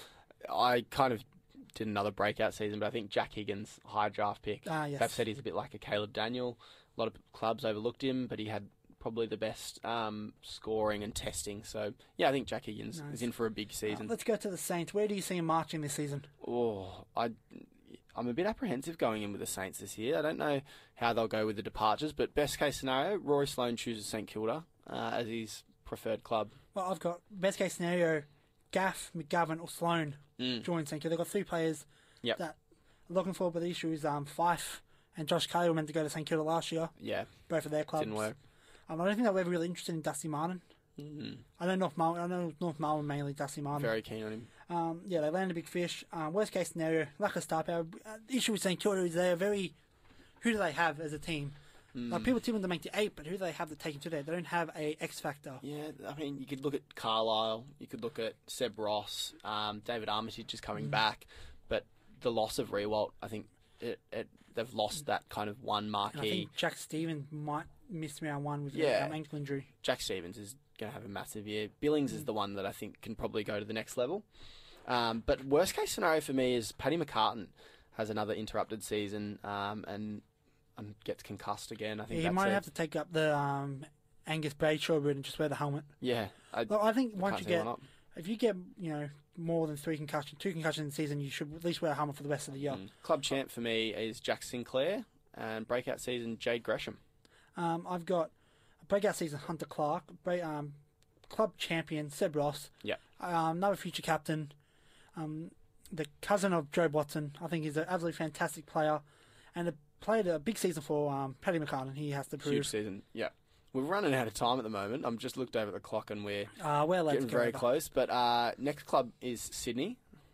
I kind of did another breakout season, but I think Jack Higgins, high draft pick. Ah, yes. They've said he's a bit like a Caleb Daniel. A lot of clubs overlooked him, but he had probably the best um, scoring and testing. So, yeah, I think Jack Higgins Nice. is in for a big Uh, season. let's go to the Saints. Where do you see him marching this season? Oh, I, I'm a bit apprehensive going in with the Saints this year. I don't know how they'll go with the departures, but best case scenario, Rory Sloane chooses St Kilda uh, as his preferred club. Well, I've got best case scenario: Gaff, McGovern, or Sloan Mm. join Saint Kilda. They've got three players Yep. that are looking forward, but the issue is um, Fife and Josh Kelly were meant to go to Saint Kilda last year, Yeah, both of their clubs. didn't work. Um, I don't think they were ever really interested in Dusty Martin. Mm. I know North Melbourne. I know North Melbourne mainly Dusty Martin. Very keen on him. Um, yeah, they landed a big fish. Um, worst case scenario, lack of star power. Uh, the issue with Saint Kilda is they are very. Who do they have as a team? Mm. Like people tip them to make the eight, but who do they have to take into there? They don't have a X factor. Yeah, I mean, you could look at Carlisle, you could look at Seb Ross, um, David Armitage is coming back, but the loss of Rewalt, I think it, it, they've lost that kind of one And I marquee. think Jack Stevens might miss round one with Yeah. yeah. um, ankle injury. Jack Stevens is going to have a massive year. Billings is the one that I think can probably go to the next level. Um, but worst case scenario for me is Paddy McCartan has another interrupted season um, and, and gets concussed again. I think Yeah, he that's might a- have to take up the um, Angus Bradshaw route and just wear the helmet. Yeah, I, Look, I think I once can't you see why get, not. if you get, you know, more than three concussions, two concussions in the season, you should at least wear a helmet for the rest of the year. Mm. Club champ for me is Jack Sinclair and breakout season Jade Gresham. Um, I've got a breakout season Hunter Clark, break, um, club champion Seb Ross, Yeah. um, another future captain, um, the cousin of Joe Watson. I think he's an absolutely fantastic player, and a, played a big season for um, Paddy McCartan. He has to prove. Huge season. Yeah. We're running out of time at the moment. I'm just looked over at the clock and we're Uh, well, let's getting go very over. close. But uh, next club is Sydney.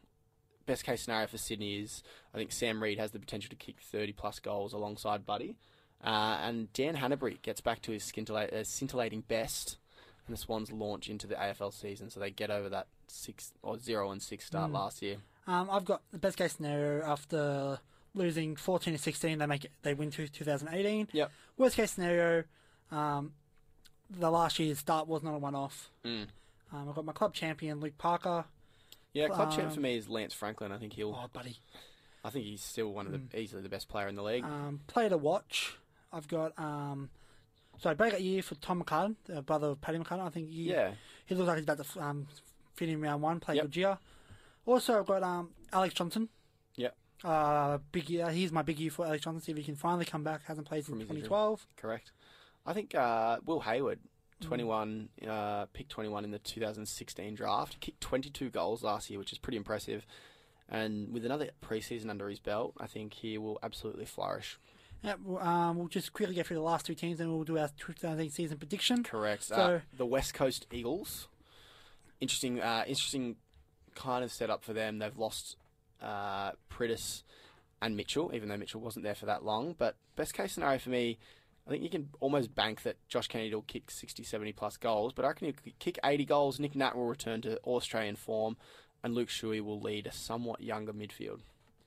Best case scenario for Sydney is I think Sam Reid has the potential to kick thirty plus goals alongside Buddy. Uh, and Dan Hanbury gets back to his scintilla- uh, scintillating best. And the Swans launch into the A F L season, so they get over that six or zero and six start Mm. last year. Um, I've got the best case scenario to losing fourteen to sixteen. They make it. They win to twenty eighteen. Yep. Worst case scenario, um, the last year's start was not a one-off. Mm. Um, I've got my club champion Luke Parker. Yeah, club champ Um, for me is Lance Franklin. I think he'll. Oh, buddy. I think he's still one of the Mm. easily the best player in the league. Um, player to watch. I've got um, so breakout year for Tom McCartan, the brother of Paddy McCartan. I think he yeah. he looks like he's about to um, fit in round one. Play Yep. good year. Also, I've got um, Alex Johnson. Yep. Uh, big year. He's my big year for Alex Johnson. See if he can finally come back. Hasn't played From since his injury. twenty twelve. Correct. I think uh, Will Hayward, Mm. twenty-one, uh, picked twenty-one in the two thousand sixteen draft, kicked twenty-two goals last year, which is pretty impressive. And with another preseason under his belt, I think he will absolutely flourish. Yeah, well, um, we'll just quickly get through the last two teams, and we'll do our two thousand eighteen season prediction. Correct. So- uh, the West Coast Eagles, interesting, uh, interesting kind of setup for them. They've lost uh, Pritis and Mitchell, even though Mitchell wasn't there for that long. But best case scenario for me, I think you can almost bank that Josh Kennedy will kick sixty, seventy plus goals, but I reckon he'll kick eighty goals. Nick Nat will return to Australian form, and Luke Shuey will lead a somewhat younger midfield.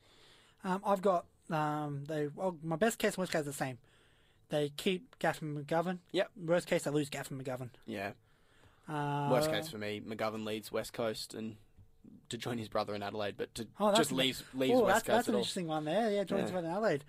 Um, I've got um, they. Well, my best case and worst case are the same. They keep Gaffin McGovern. Yep. Worst case, they lose Gaffin McGovern. Yeah. Uh, Worst case for me, McGovern leads West Coast and to join his brother in Adelaide, but to Oh, that's just a- leaves leaves Oh, West that's, Coast that's at an all. interesting one there. Yeah, joins Yeah. yeah. Adelaide.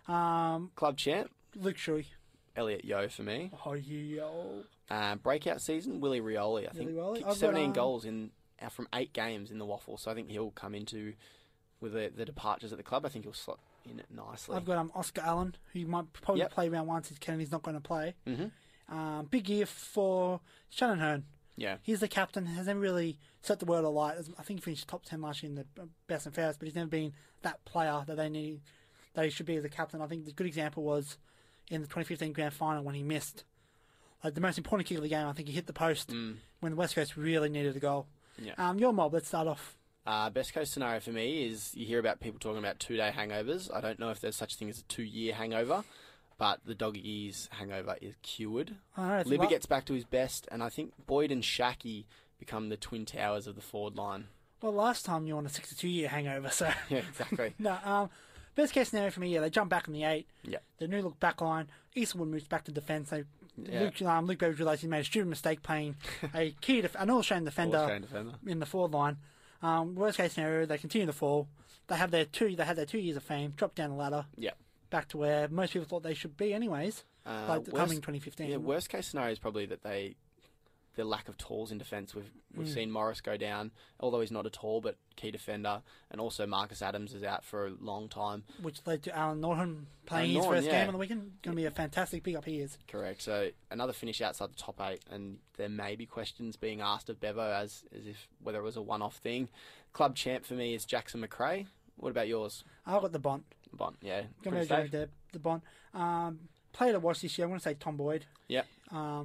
Um, Club champ, Luke Shuey. Elliot Yeo for me. Oh, yo. Um, breakout season, Willie Rioli. I think Willie Rioli. kicked I've got, seventeen um, goals in uh, from eight games in the Waffle, so I think he'll come into with the, the departures at the club. I think he'll slot in it nicely. I've got um, Oscar Allen, who might probably Yep. play round one since Kennedy's not going to play. Mm-hmm. Um, big year for Shannon Hearn. Yeah, He's the captain. Has never really set the world alight. I think he finished top ten last year in the best and fairest, but he's never been that player that they need, that he should be as a captain. I think the good example was in the twenty fifteen grand final when he missed like the most important kick of the game. I think he hit the post Mm. when the West Coast really needed a goal. yeah. Um, your mob. Let's start off. Uh, best case scenario for me is you hear about people talking about two-day hangovers. I don't know if there's such a thing as a two-year hangover, but the Doggies hangover is cured. I don't know, it's Libby la- gets back to his best, and I think Boyd and Shaki become the twin towers of the forward line. Well, last time you were on a sixty-two year hangover, so Yeah, exactly. no. Um, best case scenario for me, yeah, they jump back in the eight. Yeah. The new look back line. Eastwood moves back to defence. They Yeah. Luke, um, Luke Beveridge realised he made a stupid mistake playing a key def- an all-Australian defender, All-Australian defender. in the forward line. Um, worst case scenario, they continue to fall. They have their two. They had their two years of fame. Drop down the ladder. Yeah. Back to where most people thought they should be, anyways. Uh, like the worst- coming twenty fifteen. Yeah, worst case scenario is probably that they, the lack of talls in defence. We've we've Mm. seen Morris go down, although he's not a tall but key defender, and also Marcus Adams is out for a long time. Which led to Alan Norton playing Alan his Norton, first yeah. game on the weekend. Going to be a fantastic pick up he is. Correct. So another finish outside the top eight, and there may be questions being asked of Bevo as as if whether it was a one-off thing. Club champ for me is Jackson McRae. What about yours? I've got the Bont. Bont, yeah. Going Pretty to go safe. the the Bont. Um, player to watch this year. I'm going to say Tom Boyd. Yep. Um,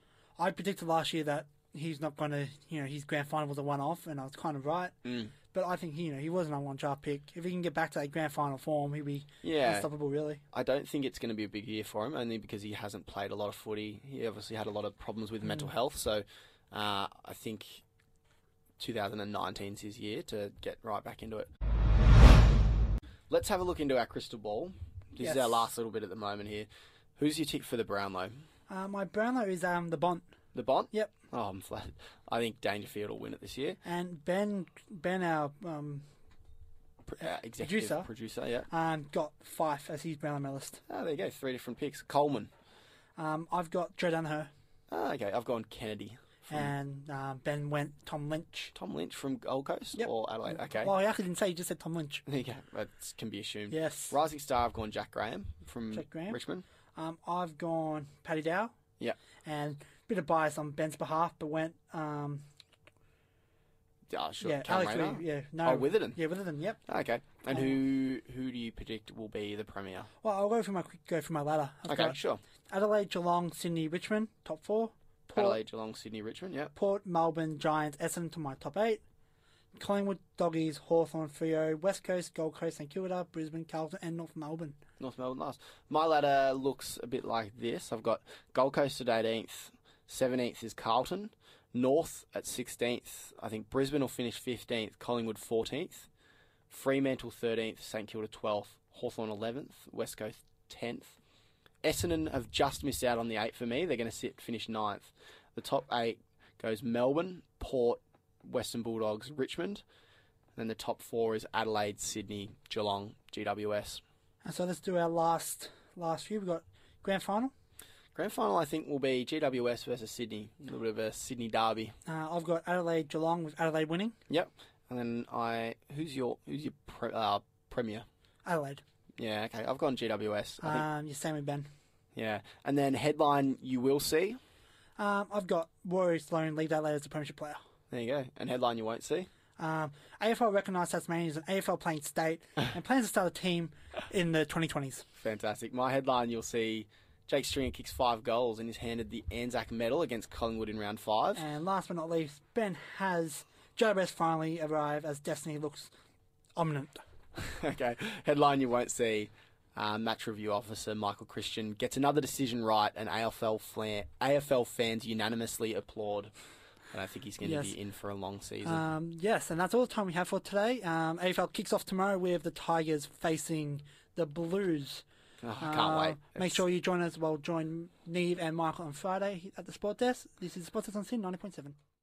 I predicted last year that he's not going to, you know, his grand final was a one-off, and I was kind of right. Mm. But I think, you know, he was an one draft pick. If he can get back to that grand final form, he'll be Yeah. unstoppable, really. I don't think it's going to be a big year for him, only because he hasn't played a lot of footy. He obviously had a lot of problems with mental health, so uh, I think twenty nineteen is his year to get right back into it. Let's have a look into our crystal ball. This is Yes. our last little bit at the moment here. Who's your tick for the Brownlow? Uh, my Brownlow is um, the Bont. The Bont? Yep. Oh, I'm flattered. I think Dangerfield will win it this year. And Ben, Ben, our um, Pr- Uh, executive Producer. producer, yeah. um, got Fife as his Brownlow medalist. Oh, there you go. Three different picks. Coleman. Um, I've got Joe Danaher, Oh, okay. I've gone Kennedy. From and um, Ben went Tom Lynch. Tom Lynch from Gold Coast Yep. or Adelaide. Okay. Well, he actually didn't say, he just said Tom Lynch. There you go. That can be assumed. Yes. Rising star, I've gone Jack Graham from Jack Graham. Richmond. Um, I've gone Paddy Dow. Yeah. And a bit of bias on Ben's behalf, but went um, Oh, sure. yeah, Cam Alex Rayner? Reed, yeah, no, Oh, Witherden. Yeah, Witherden. Yep. Okay. And who who do you predict will be the premier? Well, I'll go for my quick go for my ladder. I've Okay, got sure. Adelaide, Geelong, Sydney, Richmond, top four. Port, Adelaide, Geelong, Sydney, Richmond. Yeah. Port, Melbourne, Giants, Essendon to my top eight. Collingwood, Doggies, Hawthorn, Freo, West Coast, Gold Coast, St Kilda, Brisbane, Carlton, and North Melbourne. North Melbourne last. My ladder looks a bit like this. I've got Gold Coast at eighteenth, seventeenth is Carlton, North at sixteenth. I think Brisbane will finish fifteenth, Collingwood fourteenth, Fremantle thirteenth, St Kilda twelfth, Hawthorn eleventh, West Coast tenth. Essendon have just missed out on the eight for me. They're going to sit finish ninth. The top eight goes Melbourne, Port, Western Bulldogs, Richmond. And then the top four is Adelaide, Sydney, Geelong, G W S. And so let's do our last last few. We've got grand final. Grand final, I think, will be G W S versus Sydney. A little bit of a Sydney derby. Uh, I've got Adelaide, Geelong, with Adelaide winning. Yep. And then I, who's your who's your pre, uh, premier? Adelaide. Yeah, okay. I've gone G W S. I think, Um, you're same with Ben. yeah. And then headline, you will see. Um, I've got Warriors Sloan leave Adelaide as a premiership player. There you go. And headline, you won't see. Um, A F L recognised Tasmania as an A F L playing state and plans to start a team in the twenty twenties. Fantastic. My headline, you'll see. Jake Stringer kicks five goals and is handed the Anzac medal against Collingwood in round five. And last but not least, Ben has J W S finally arrive as Destiny looks ominent. Okay. Headline you won't see. Uh, match review officer Michael Christian gets another decision right, and A F L, flan- A F L fans unanimously applaud. And I think he's going to Yes. be in for a long season. Um, yes, and that's all the time we have for today. Um, A F L kicks off tomorrow with the Tigers facing the Blues. oh, I can't Uh, wait. Make It's- sure you join us. Well, join Neve and Michael on Friday at the Sport Desk. This is Sport Desk on Sin ninety point seven.